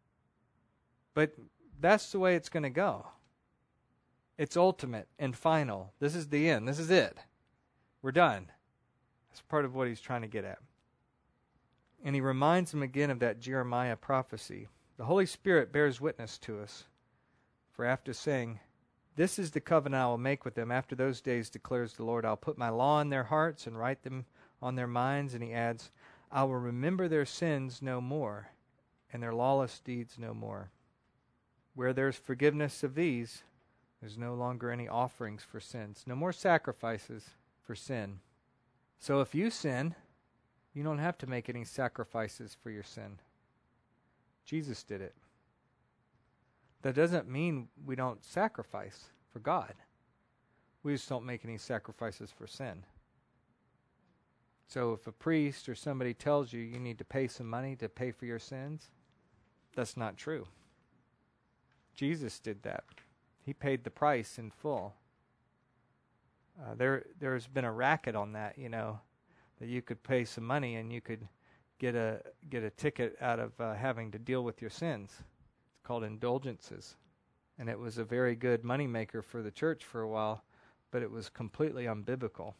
But that's the way it's going to go. It's ultimate and final. This is the end. This is it. We're done. That's part of what he's trying to get at. And he reminds them again of that Jeremiah prophecy. The Holy Spirit bears witness to us. For after saying, "This is the covenant I will make with them after those days, declares the Lord. I'll put my law in their hearts and write them on their minds." And he adds, "I will remember their sins no more, and their lawless deeds no more. Where there's forgiveness of these, there's no longer any offerings for sins." No more sacrifices for sin. So if you sin, you don't have to make any sacrifices for your sin. Jesus did it. That doesn't mean we don't sacrifice for God. We just don't make any sacrifices for sin. So if a priest or somebody tells you you need to pay some money to pay for your sins, that's not true. Jesus did that. He paid the price in full. Uh, there, there's been a racket on that, you know, that you could pay some money and you could get a get a ticket out of uh, having to deal with your sins. It's called indulgences, and it was a very good moneymaker for the church for a while, but it was completely unbiblical,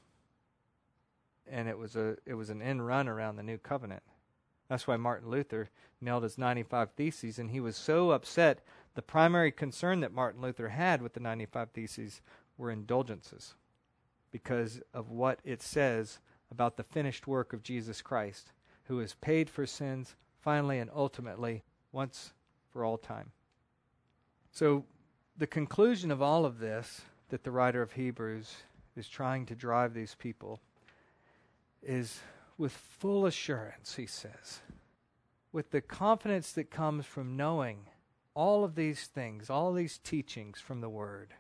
and it was a it was an end run around the new covenant. That's why Martin Luther nailed his ninety-five Theses, and he was so upset. The primary concern that Martin Luther had with the ninety-five Theses were indulgences, because of what it says about the finished work of Jesus Christ, who has paid for sins finally and ultimately once for all time. So the conclusion of all of this that the writer of Hebrews is trying to drive these people is with full assurance, he says, with the confidence that comes from knowing all of these things, all of these teachings from the Word,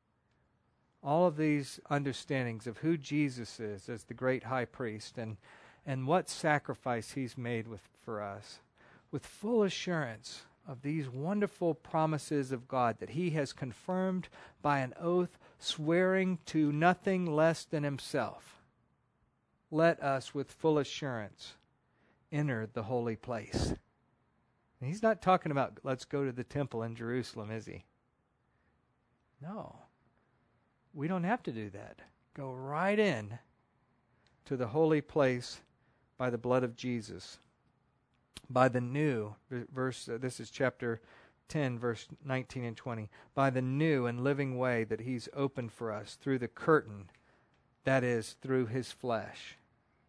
all of these understandings of who Jesus is as the great high priest and, and what sacrifice he's made with, for us, with full assurance of these wonderful promises of God that he has confirmed by an oath, swearing to nothing less than himself. Let us with full assurance enter the holy place. And he's not talking about let's go to the temple in Jerusalem, is he? No. We don't have to do that. Go right in to the holy place by the blood of Jesus. By the new, verse, uh, this is chapter ten, verse nineteen and twenty. By the new and living way that he's opened for us through the curtain, that is, through his flesh.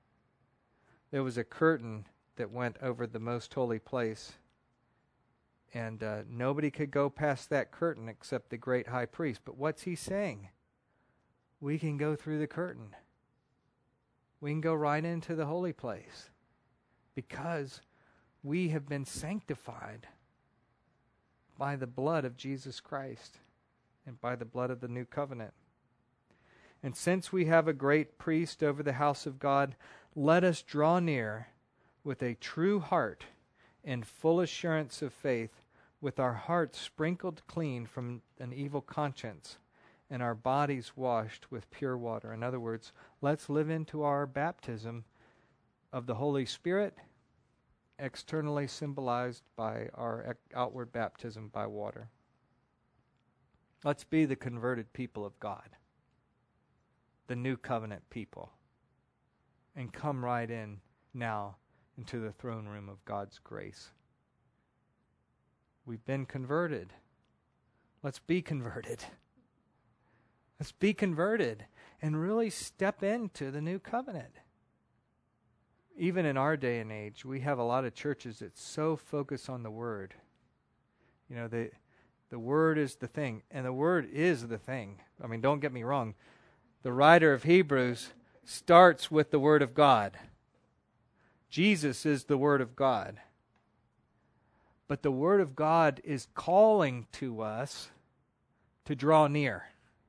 There was a curtain that went over the most holy place And uh, nobody could go past that curtain except the great high priest. But what's he saying? We can go through the curtain. We can go right into the holy place because we have been sanctified by the blood of Jesus Christ and by the blood of the new covenant. And since we have a great priest over the house of God, let us draw near with a true heart and full assurance of faith, with our hearts sprinkled clean from an evil conscience and our bodies washed with pure water. In other words, let's live into our baptism of the Holy Spirit, externally symbolized by our outward baptism by water. Let's be the converted people of God, the new covenant people, and come right in now into the throne room of God's grace. We've been converted. Let's be converted. Let's be converted and really step into the new covenant. Even in our day and age, we have a lot of churches that so focus on the Word. You know, the the Word is the thing, and the Word is the thing. I mean, don't get me wrong. The writer of Hebrews starts with the Word of God. Jesus is the Word of God. But the Word of God is calling to us to draw near.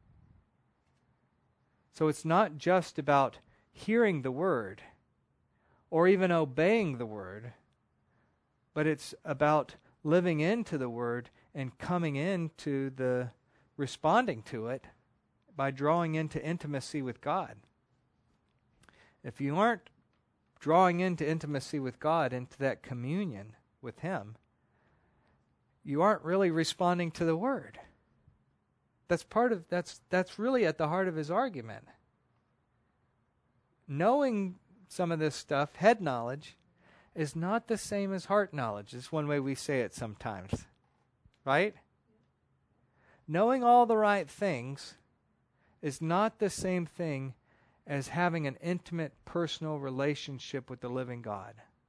So it's not just about hearing the Word or even obeying the Word, but it's about living into the Word and coming into the responding to it by drawing into intimacy with God. If you aren't drawing into intimacy with God, into that communion with Him, you aren't really responding to the Word. That's part of that's that's really at the heart of his argument. Knowing some of this stuff, head knowledge, is not the same as heart knowledge. It's one way we say it sometimes. Right? Knowing all the right things is not the same thing as having an intimate, personal relationship with the living God.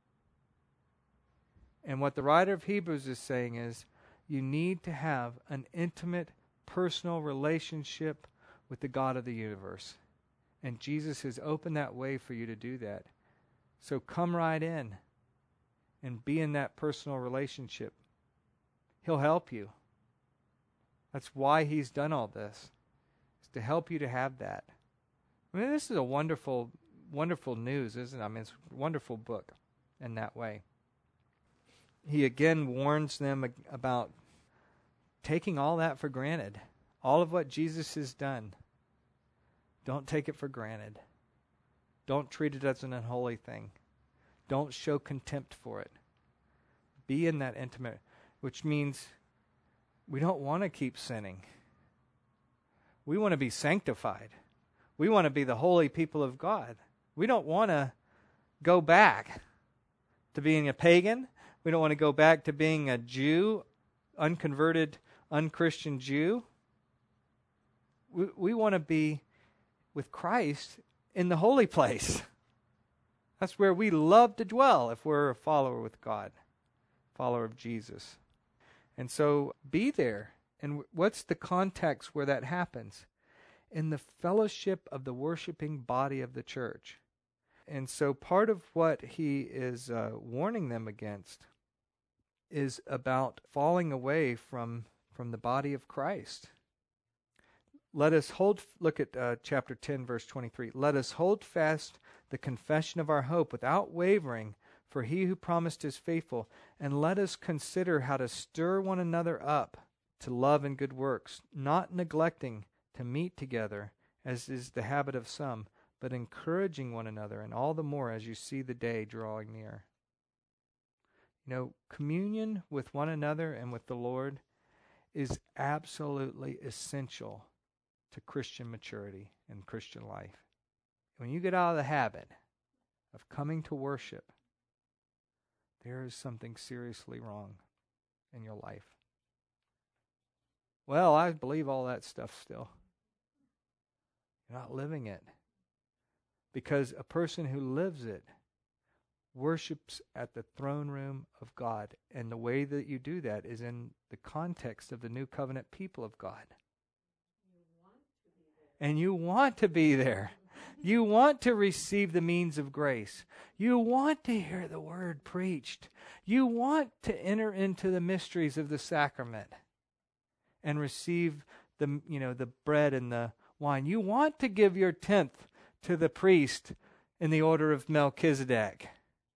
And what the writer of Hebrews is saying is, you need to have an intimate, personal relationship with the God of the universe. And Jesus has opened that way for you to do that. So come right in and be in that personal relationship. He'll help you. That's why He's done all this, is to help you to have that. I mean, this is a wonderful, wonderful news, isn't it? I mean, it's a wonderful book in that way. He again warns them about taking all that for granted. All of what Jesus has done. Don't take it for granted. Don't treat it as an unholy thing. Don't show contempt for it. Be in that intimate, which means we don't want to keep sinning. We want to be sanctified. We want to be the holy people of God. We don't want to go back to being a pagan. We don't want to go back to being a Jew, unconverted, unchristian Jew. We, we want to be with Christ in the holy place. That's where we love to dwell if we're a follower with God, follower of Jesus. And so be there. And what's the context where that happens? In the fellowship of the worshiping body of the church. And so part of what he is uh, warning them against is about falling away from, from the body of Christ. Let us hold, look at uh, chapter ten, verse twenty-three. Let us hold fast the confession of our hope without wavering, for He who promised is faithful. And let us consider how to stir one another up to love and good works, not neglecting to meet together, as is the habit of some, but encouraging one another, and all the more as you see the day drawing near. You know, communion with one another and with the Lord is absolutely essential to Christian maturity and Christian life. When you get out of the habit of coming to worship, there is something seriously wrong in your life. Well, I believe all that stuff still. You're not living it. Because a person who lives it worships at the throne room of God. And the way that you do that is in the context of the new covenant people of God. And you want to be there. You want to receive the means of grace. You want to hear the word preached. You want to enter into the mysteries of the sacrament and receive the, you know, the bread and the wine. You want to give your tenth to the priest in the order of Melchizedek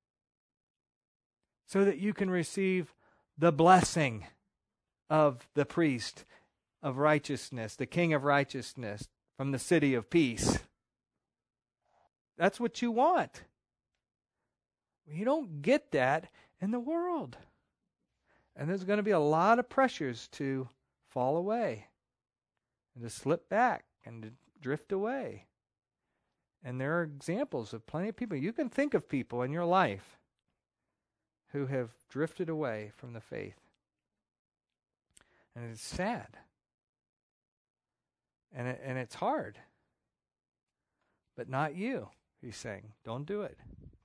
so that you can receive the blessing of the priest of righteousness, the king of righteousness from the city of peace. That's what you want. You don't get that in the world. And there's going to be a lot of pressures to fall away and to slip back and to drift away. And there are examples of plenty of people. You can think of people in your life who have drifted away from the faith. And it's sad. And it, and it's hard. But not you, he's saying. Don't do it.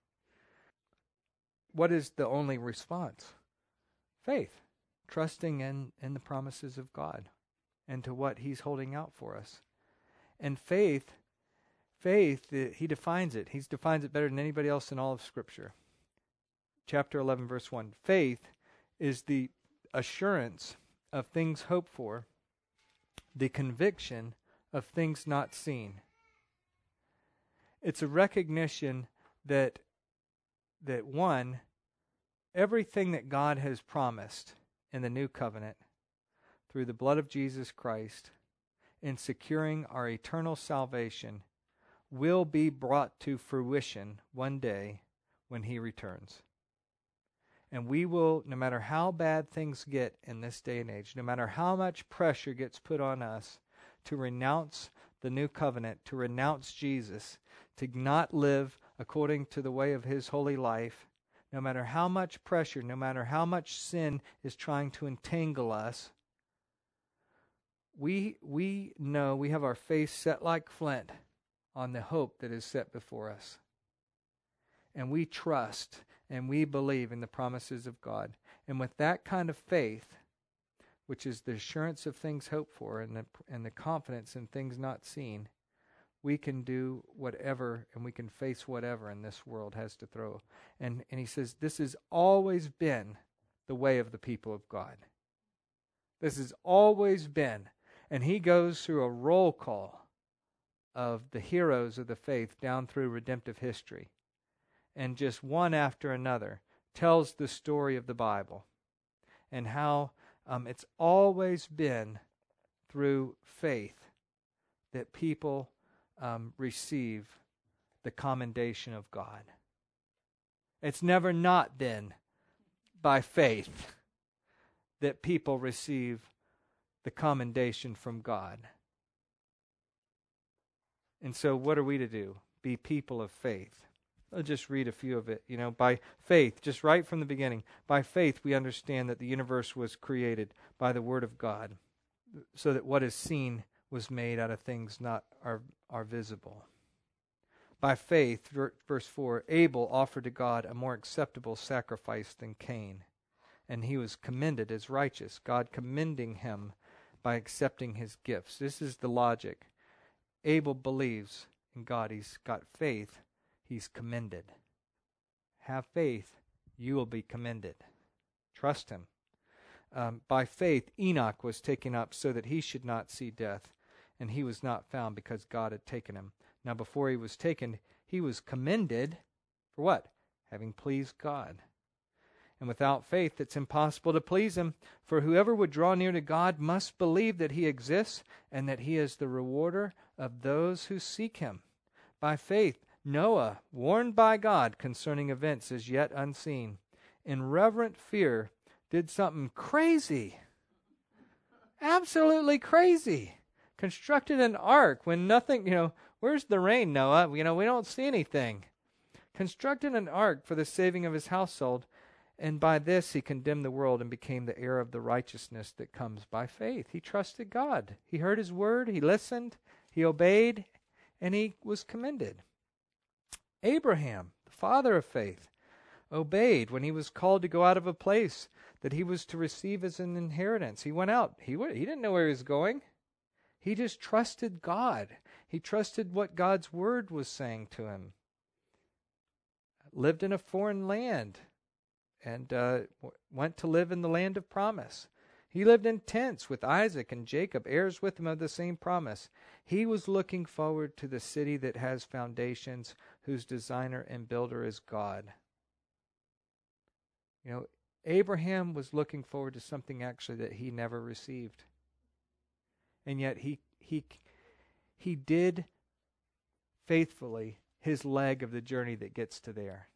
What is the only response? Faith. Trusting in, in the promises of God and to what he's holding out for us. And faith, faith, he defines it. He defines it better than anybody else in all of Scripture. Chapter eleven, verse one. Faith is the assurance of things hoped for, the conviction of things not seen. It's a recognition that, that one, everything that God has promised in the new covenant through the blood of Jesus Christ in securing our eternal salvation will be brought to fruition one day when he returns. And we will, no matter how bad things get in this day and age, no matter how much pressure gets put on us to renounce the new covenant, to renounce Jesus, to not live according to the way of his holy life, no matter how much pressure, no matter how much sin is trying to entangle us, we we know we have our face set like flint on the hope that is set before us. And we trust and we believe in the promises of God. And with that kind of faith, which is the assurance of things hoped for and the, and the confidence in things not seen, we can do whatever and we can face whatever in this world has to throw. And, and he says this has always been the way of the people of God. This has always been. And he goes through a roll call of the heroes of the faith down through redemptive history. And just one after another tells the story of the Bible and how um, it's always been through faith that people um, receive the commendation of God. It's never not been by faith that people receive the commendation from God. And so what are we to do? Be people of faith. I'll just read a few of it. You know, by faith, just right from the beginning, by faith we understand that the universe was created by the Word of God, so that what is seen was made out of things not are, are visible. By faith, verse four, Abel offered to God a more acceptable sacrifice than Cain, and he was commended as righteous, God commending him by accepting his gifts. This is the logic. Abel believes in God. He's got faith. He's commended. Have faith, you will be commended. Trust him. Um, by faith, Enoch was taken up so that he should not see death, and he was not found because God had taken him. Now before he was taken, he was commended for what? Having pleased God. And without faith, it's impossible to please him. For whoever would draw near to God must believe that he exists and that he is the rewarder of those who seek him. By faith, Noah, warned by God concerning events as yet unseen, in reverent fear, did something crazy. Absolutely crazy. Constructed an ark when nothing, you know, where's the rain, Noah? You know, we don't see anything. Constructed an ark for the saving of his household, and by this he condemned the world and became the heir of the righteousness that comes by faith. He trusted God. He heard his word, he listened, he obeyed, and he was commended. Abraham, the father of faith, obeyed when he was called to go out of a place that he was to receive as an inheritance. He went out. He went, he didn't know where he was going. He just trusted God. He trusted what God's word was saying to him. Lived in a foreign land and uh, w- went to live in the land of promise. He lived in tents with Isaac and Jacob, heirs with him of the same promise. He was looking forward to the city that has foundations, whose designer and builder is God. You know, Abraham was looking forward to something actually that he never received. And yet he he he did faithfully his leg of the journey that gets to there.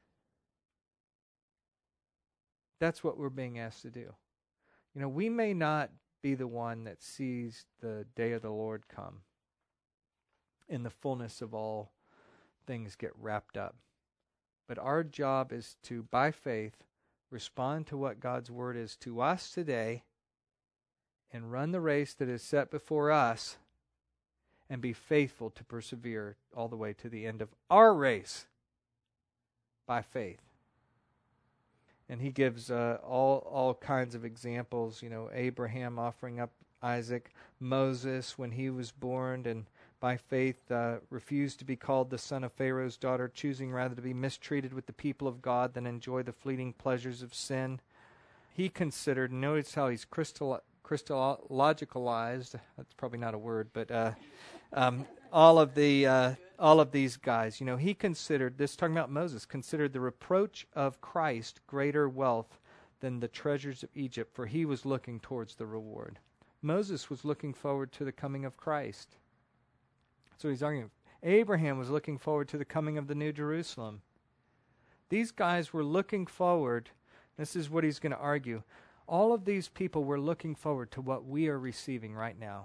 That's what we're being asked to do. You know, we may not be the one that sees the day of the Lord come in the fullness of all things get wrapped up. But our job is to, by faith, respond to what God's word is to us today and run the race that is set before us and be faithful to persevere all the way to the end of our race by faith. And he gives uh, all all kinds of examples, you know, Abraham offering up Isaac, Moses when he was born and by faith uh, refused to be called the son of Pharaoh's daughter, choosing rather to be mistreated with the people of God than enjoy the fleeting pleasures of sin. He considered, notice how he's crystal, crystallogicalized, that's probably not a word, but uh, um, all of the uh, all of these guys, you know, he considered, this talking about Moses, considered the reproach of Christ greater wealth than the treasures of Egypt, for he was looking towards the reward. Moses was looking forward to the coming of Christ. So he's arguing. Abraham was looking forward to the coming of the New Jerusalem. These guys were looking forward. This is what he's going to argue. All of these people were looking forward to what we are receiving right now.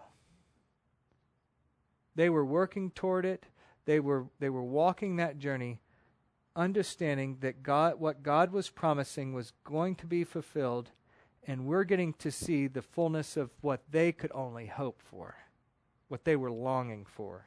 They were working toward it. They were they were walking that journey, understanding that God, what God was promising was going to be fulfilled, and we're getting to see the fullness of what they could only hope for, what they were longing for.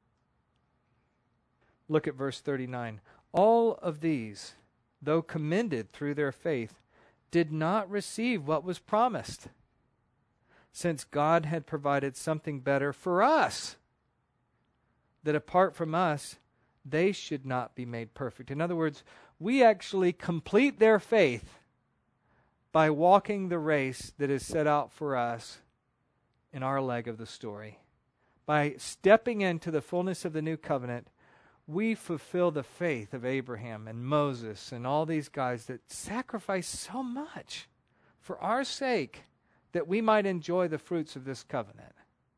Look at verse thirty-nine. All of these, though commended through their faith, did not receive what was promised, since God had provided something better for us, that apart from us, they should not be made perfect. In other words, we actually complete their faith by walking the race that is set out for us in our leg of the story. By stepping into the fullness of the new covenant, we fulfill the faith of Abraham and Moses and all these guys that sacrificed so much for our sake that we might enjoy the fruits of this covenant.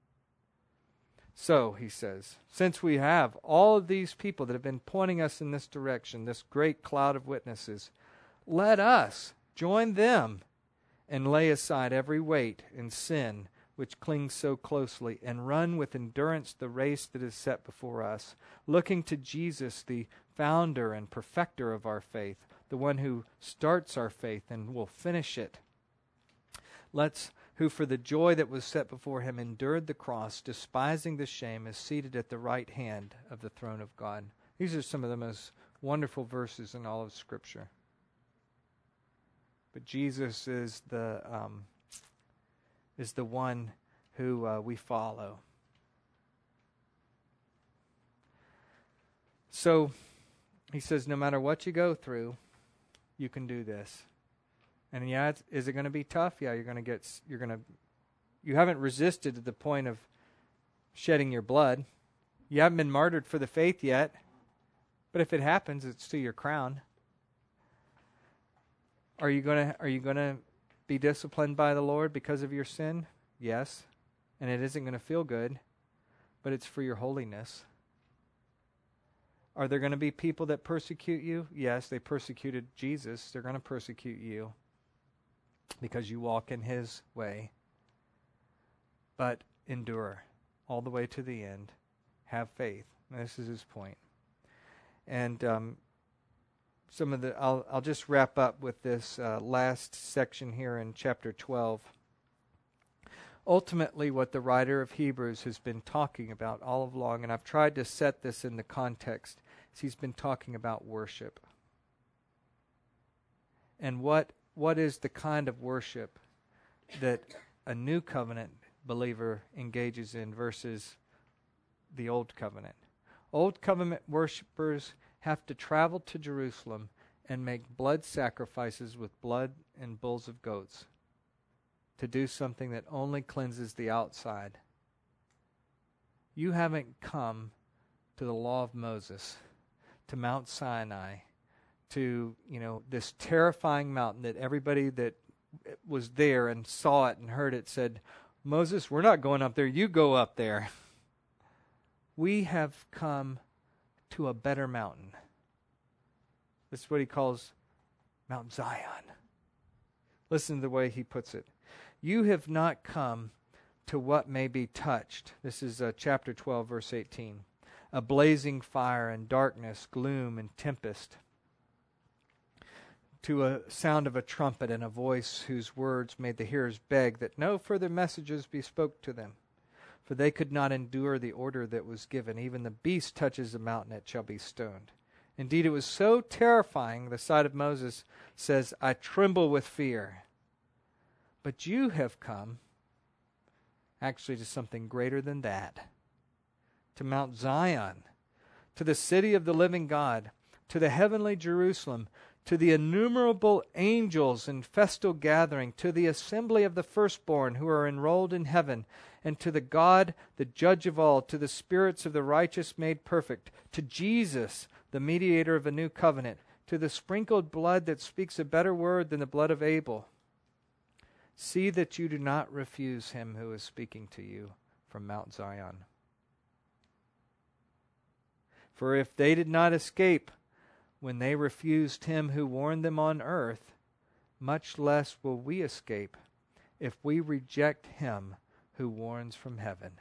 So, he says, since we have all of these people that have been pointing us in this direction, this great cloud of witnesses, let us join them and lay aside every weight and sin which clings so closely, and run with endurance the race that is set before us, looking to Jesus, the founder and perfecter of our faith, the one who starts our faith and will finish it. Let's who for the joy that was set before him endured the cross, despising the shame, is seated at the right hand of the throne of God. These are some of the most wonderful verses in all of Scripture. But Jesus is the um, is the one who uh, we follow. So he says, no matter what you go through, you can do this. And yeah, it's, is it going to be tough? Yeah, you're going to get, you're going to, you haven't resisted to the point of shedding your blood. You haven't been martyred for the faith yet. But if it happens, it's to your crown. Are you going to, are you going to be disciplined by the Lord because of your sin? Yes. And it isn't going to feel good, but it's for your holiness. Are there going to be people that persecute you? Yes, they persecuted Jesus. They're going to persecute you because you walk in his way. But endure all the way to the end. Have faith. And this is his point. And um, some of the I'll I'll just wrap up with this uh, last section here in chapter twelve. Ultimately, what the writer of Hebrews has been talking about all along, and I've tried to set this in the context, is he's been talking about worship. And what what is the kind of worship that a new covenant believer engages in versus the old covenant? Old covenant worshipers have to travel to Jerusalem and make blood sacrifices with blood and bulls of goats to do something that only cleanses the outside. You haven't come to the law of Moses, to Mount Sinai, to, you know, this terrifying mountain that everybody that was there and saw it and heard it said, Moses, we're not going up there, you go up there. We have come to a better mountain. This is what he calls Mount Zion. Listen to the way he puts it. You have not come to what may be touched. This is uh, chapter twelve, verse eighteen. A blazing fire and darkness, gloom and tempest. To a sound of a trumpet and a voice whose words made the hearers beg that no further messages be spoke to them. For they could not endure the order that was given. Even the beast touches the mountain, it shall be stoned. Indeed, it was so terrifying, the sight of Moses says, I tremble with fear. But you have come, actually, to something greater than that. To Mount Zion, to the city of the living God, to the heavenly Jerusalem, to the innumerable angels in festal gathering, to the assembly of the firstborn who are enrolled in heaven, and to the God, the judge of all, to the spirits of the righteous made perfect, to Jesus, the mediator of a new covenant, to the sprinkled blood that speaks a better word than the blood of Abel. See that you do not refuse him who is speaking to you from Mount Zion. For if they did not escape when they refused him who warned them on earth, much less will we escape if we reject him who warns from heaven.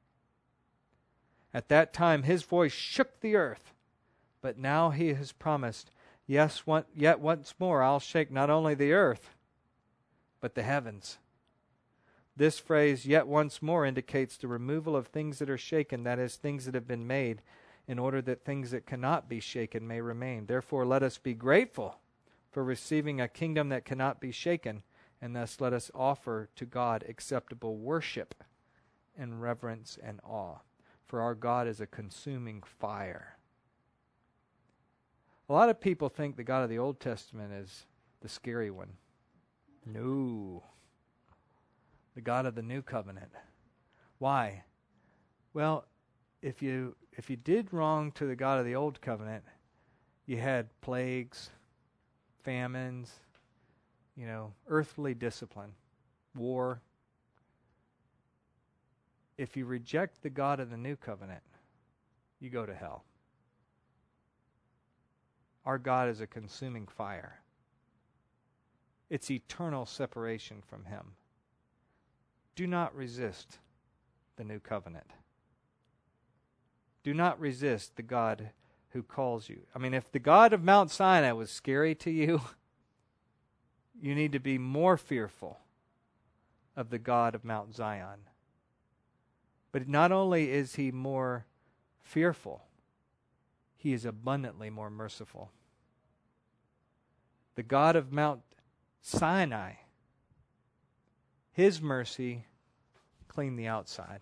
At that time his voice shook the earth, but now he has promised, yes, one, yet once more I'll shake not only the earth, but the heavens. This phrase, yet once more, indicates the removal of things that are shaken, that is, things that have been made, in order that things that cannot be shaken may remain. Therefore, let us be grateful for receiving a kingdom that cannot be shaken, and thus let us offer to God acceptable worship and reverence and awe. For our God is a consuming fire. A lot of people think the God of the Old Testament is the scary one. No. The God of the New Covenant. Why? Well, if you if you did wrong to the God of the Old Covenant, you had plagues, famines, you know, earthly discipline, war. If you reject the God of the New Covenant, you go to hell. Our God is a consuming fire. It's eternal separation from him. Do not resist the new covenant. Do not resist the God who calls you. I mean, if the God of Mount Sinai was scary to you, you need to be more fearful of the God of Mount Zion. But not only is he more fearful, he is abundantly more merciful. The God of Mount Sinai, his mercy cleaned the outside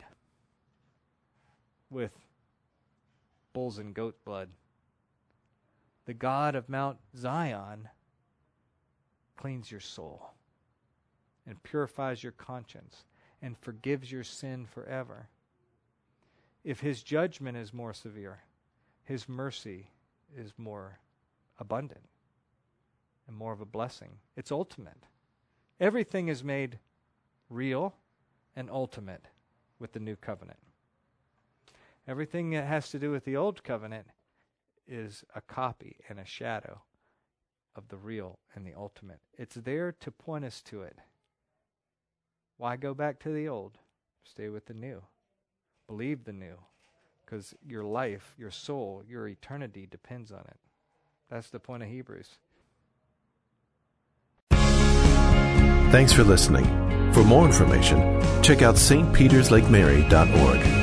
with bulls and goat blood. The God of Mount Zion cleans your soul and purifies your conscience and forgives your sin forever. If his judgment is more severe, his mercy is more abundant and more of a blessing. It's ultimate. Everything is made real and ultimate with the new covenant. Everything that has to do with the old covenant is a copy and a shadow of the real and the ultimate. It's there to point us to it. Why go back to the old? Stay with the new. Believe the new. Because your life, your soul, your eternity depends on it. That's the point of Hebrews. Thanks for listening. For more information, check out S T Peters Lake Mary dot org.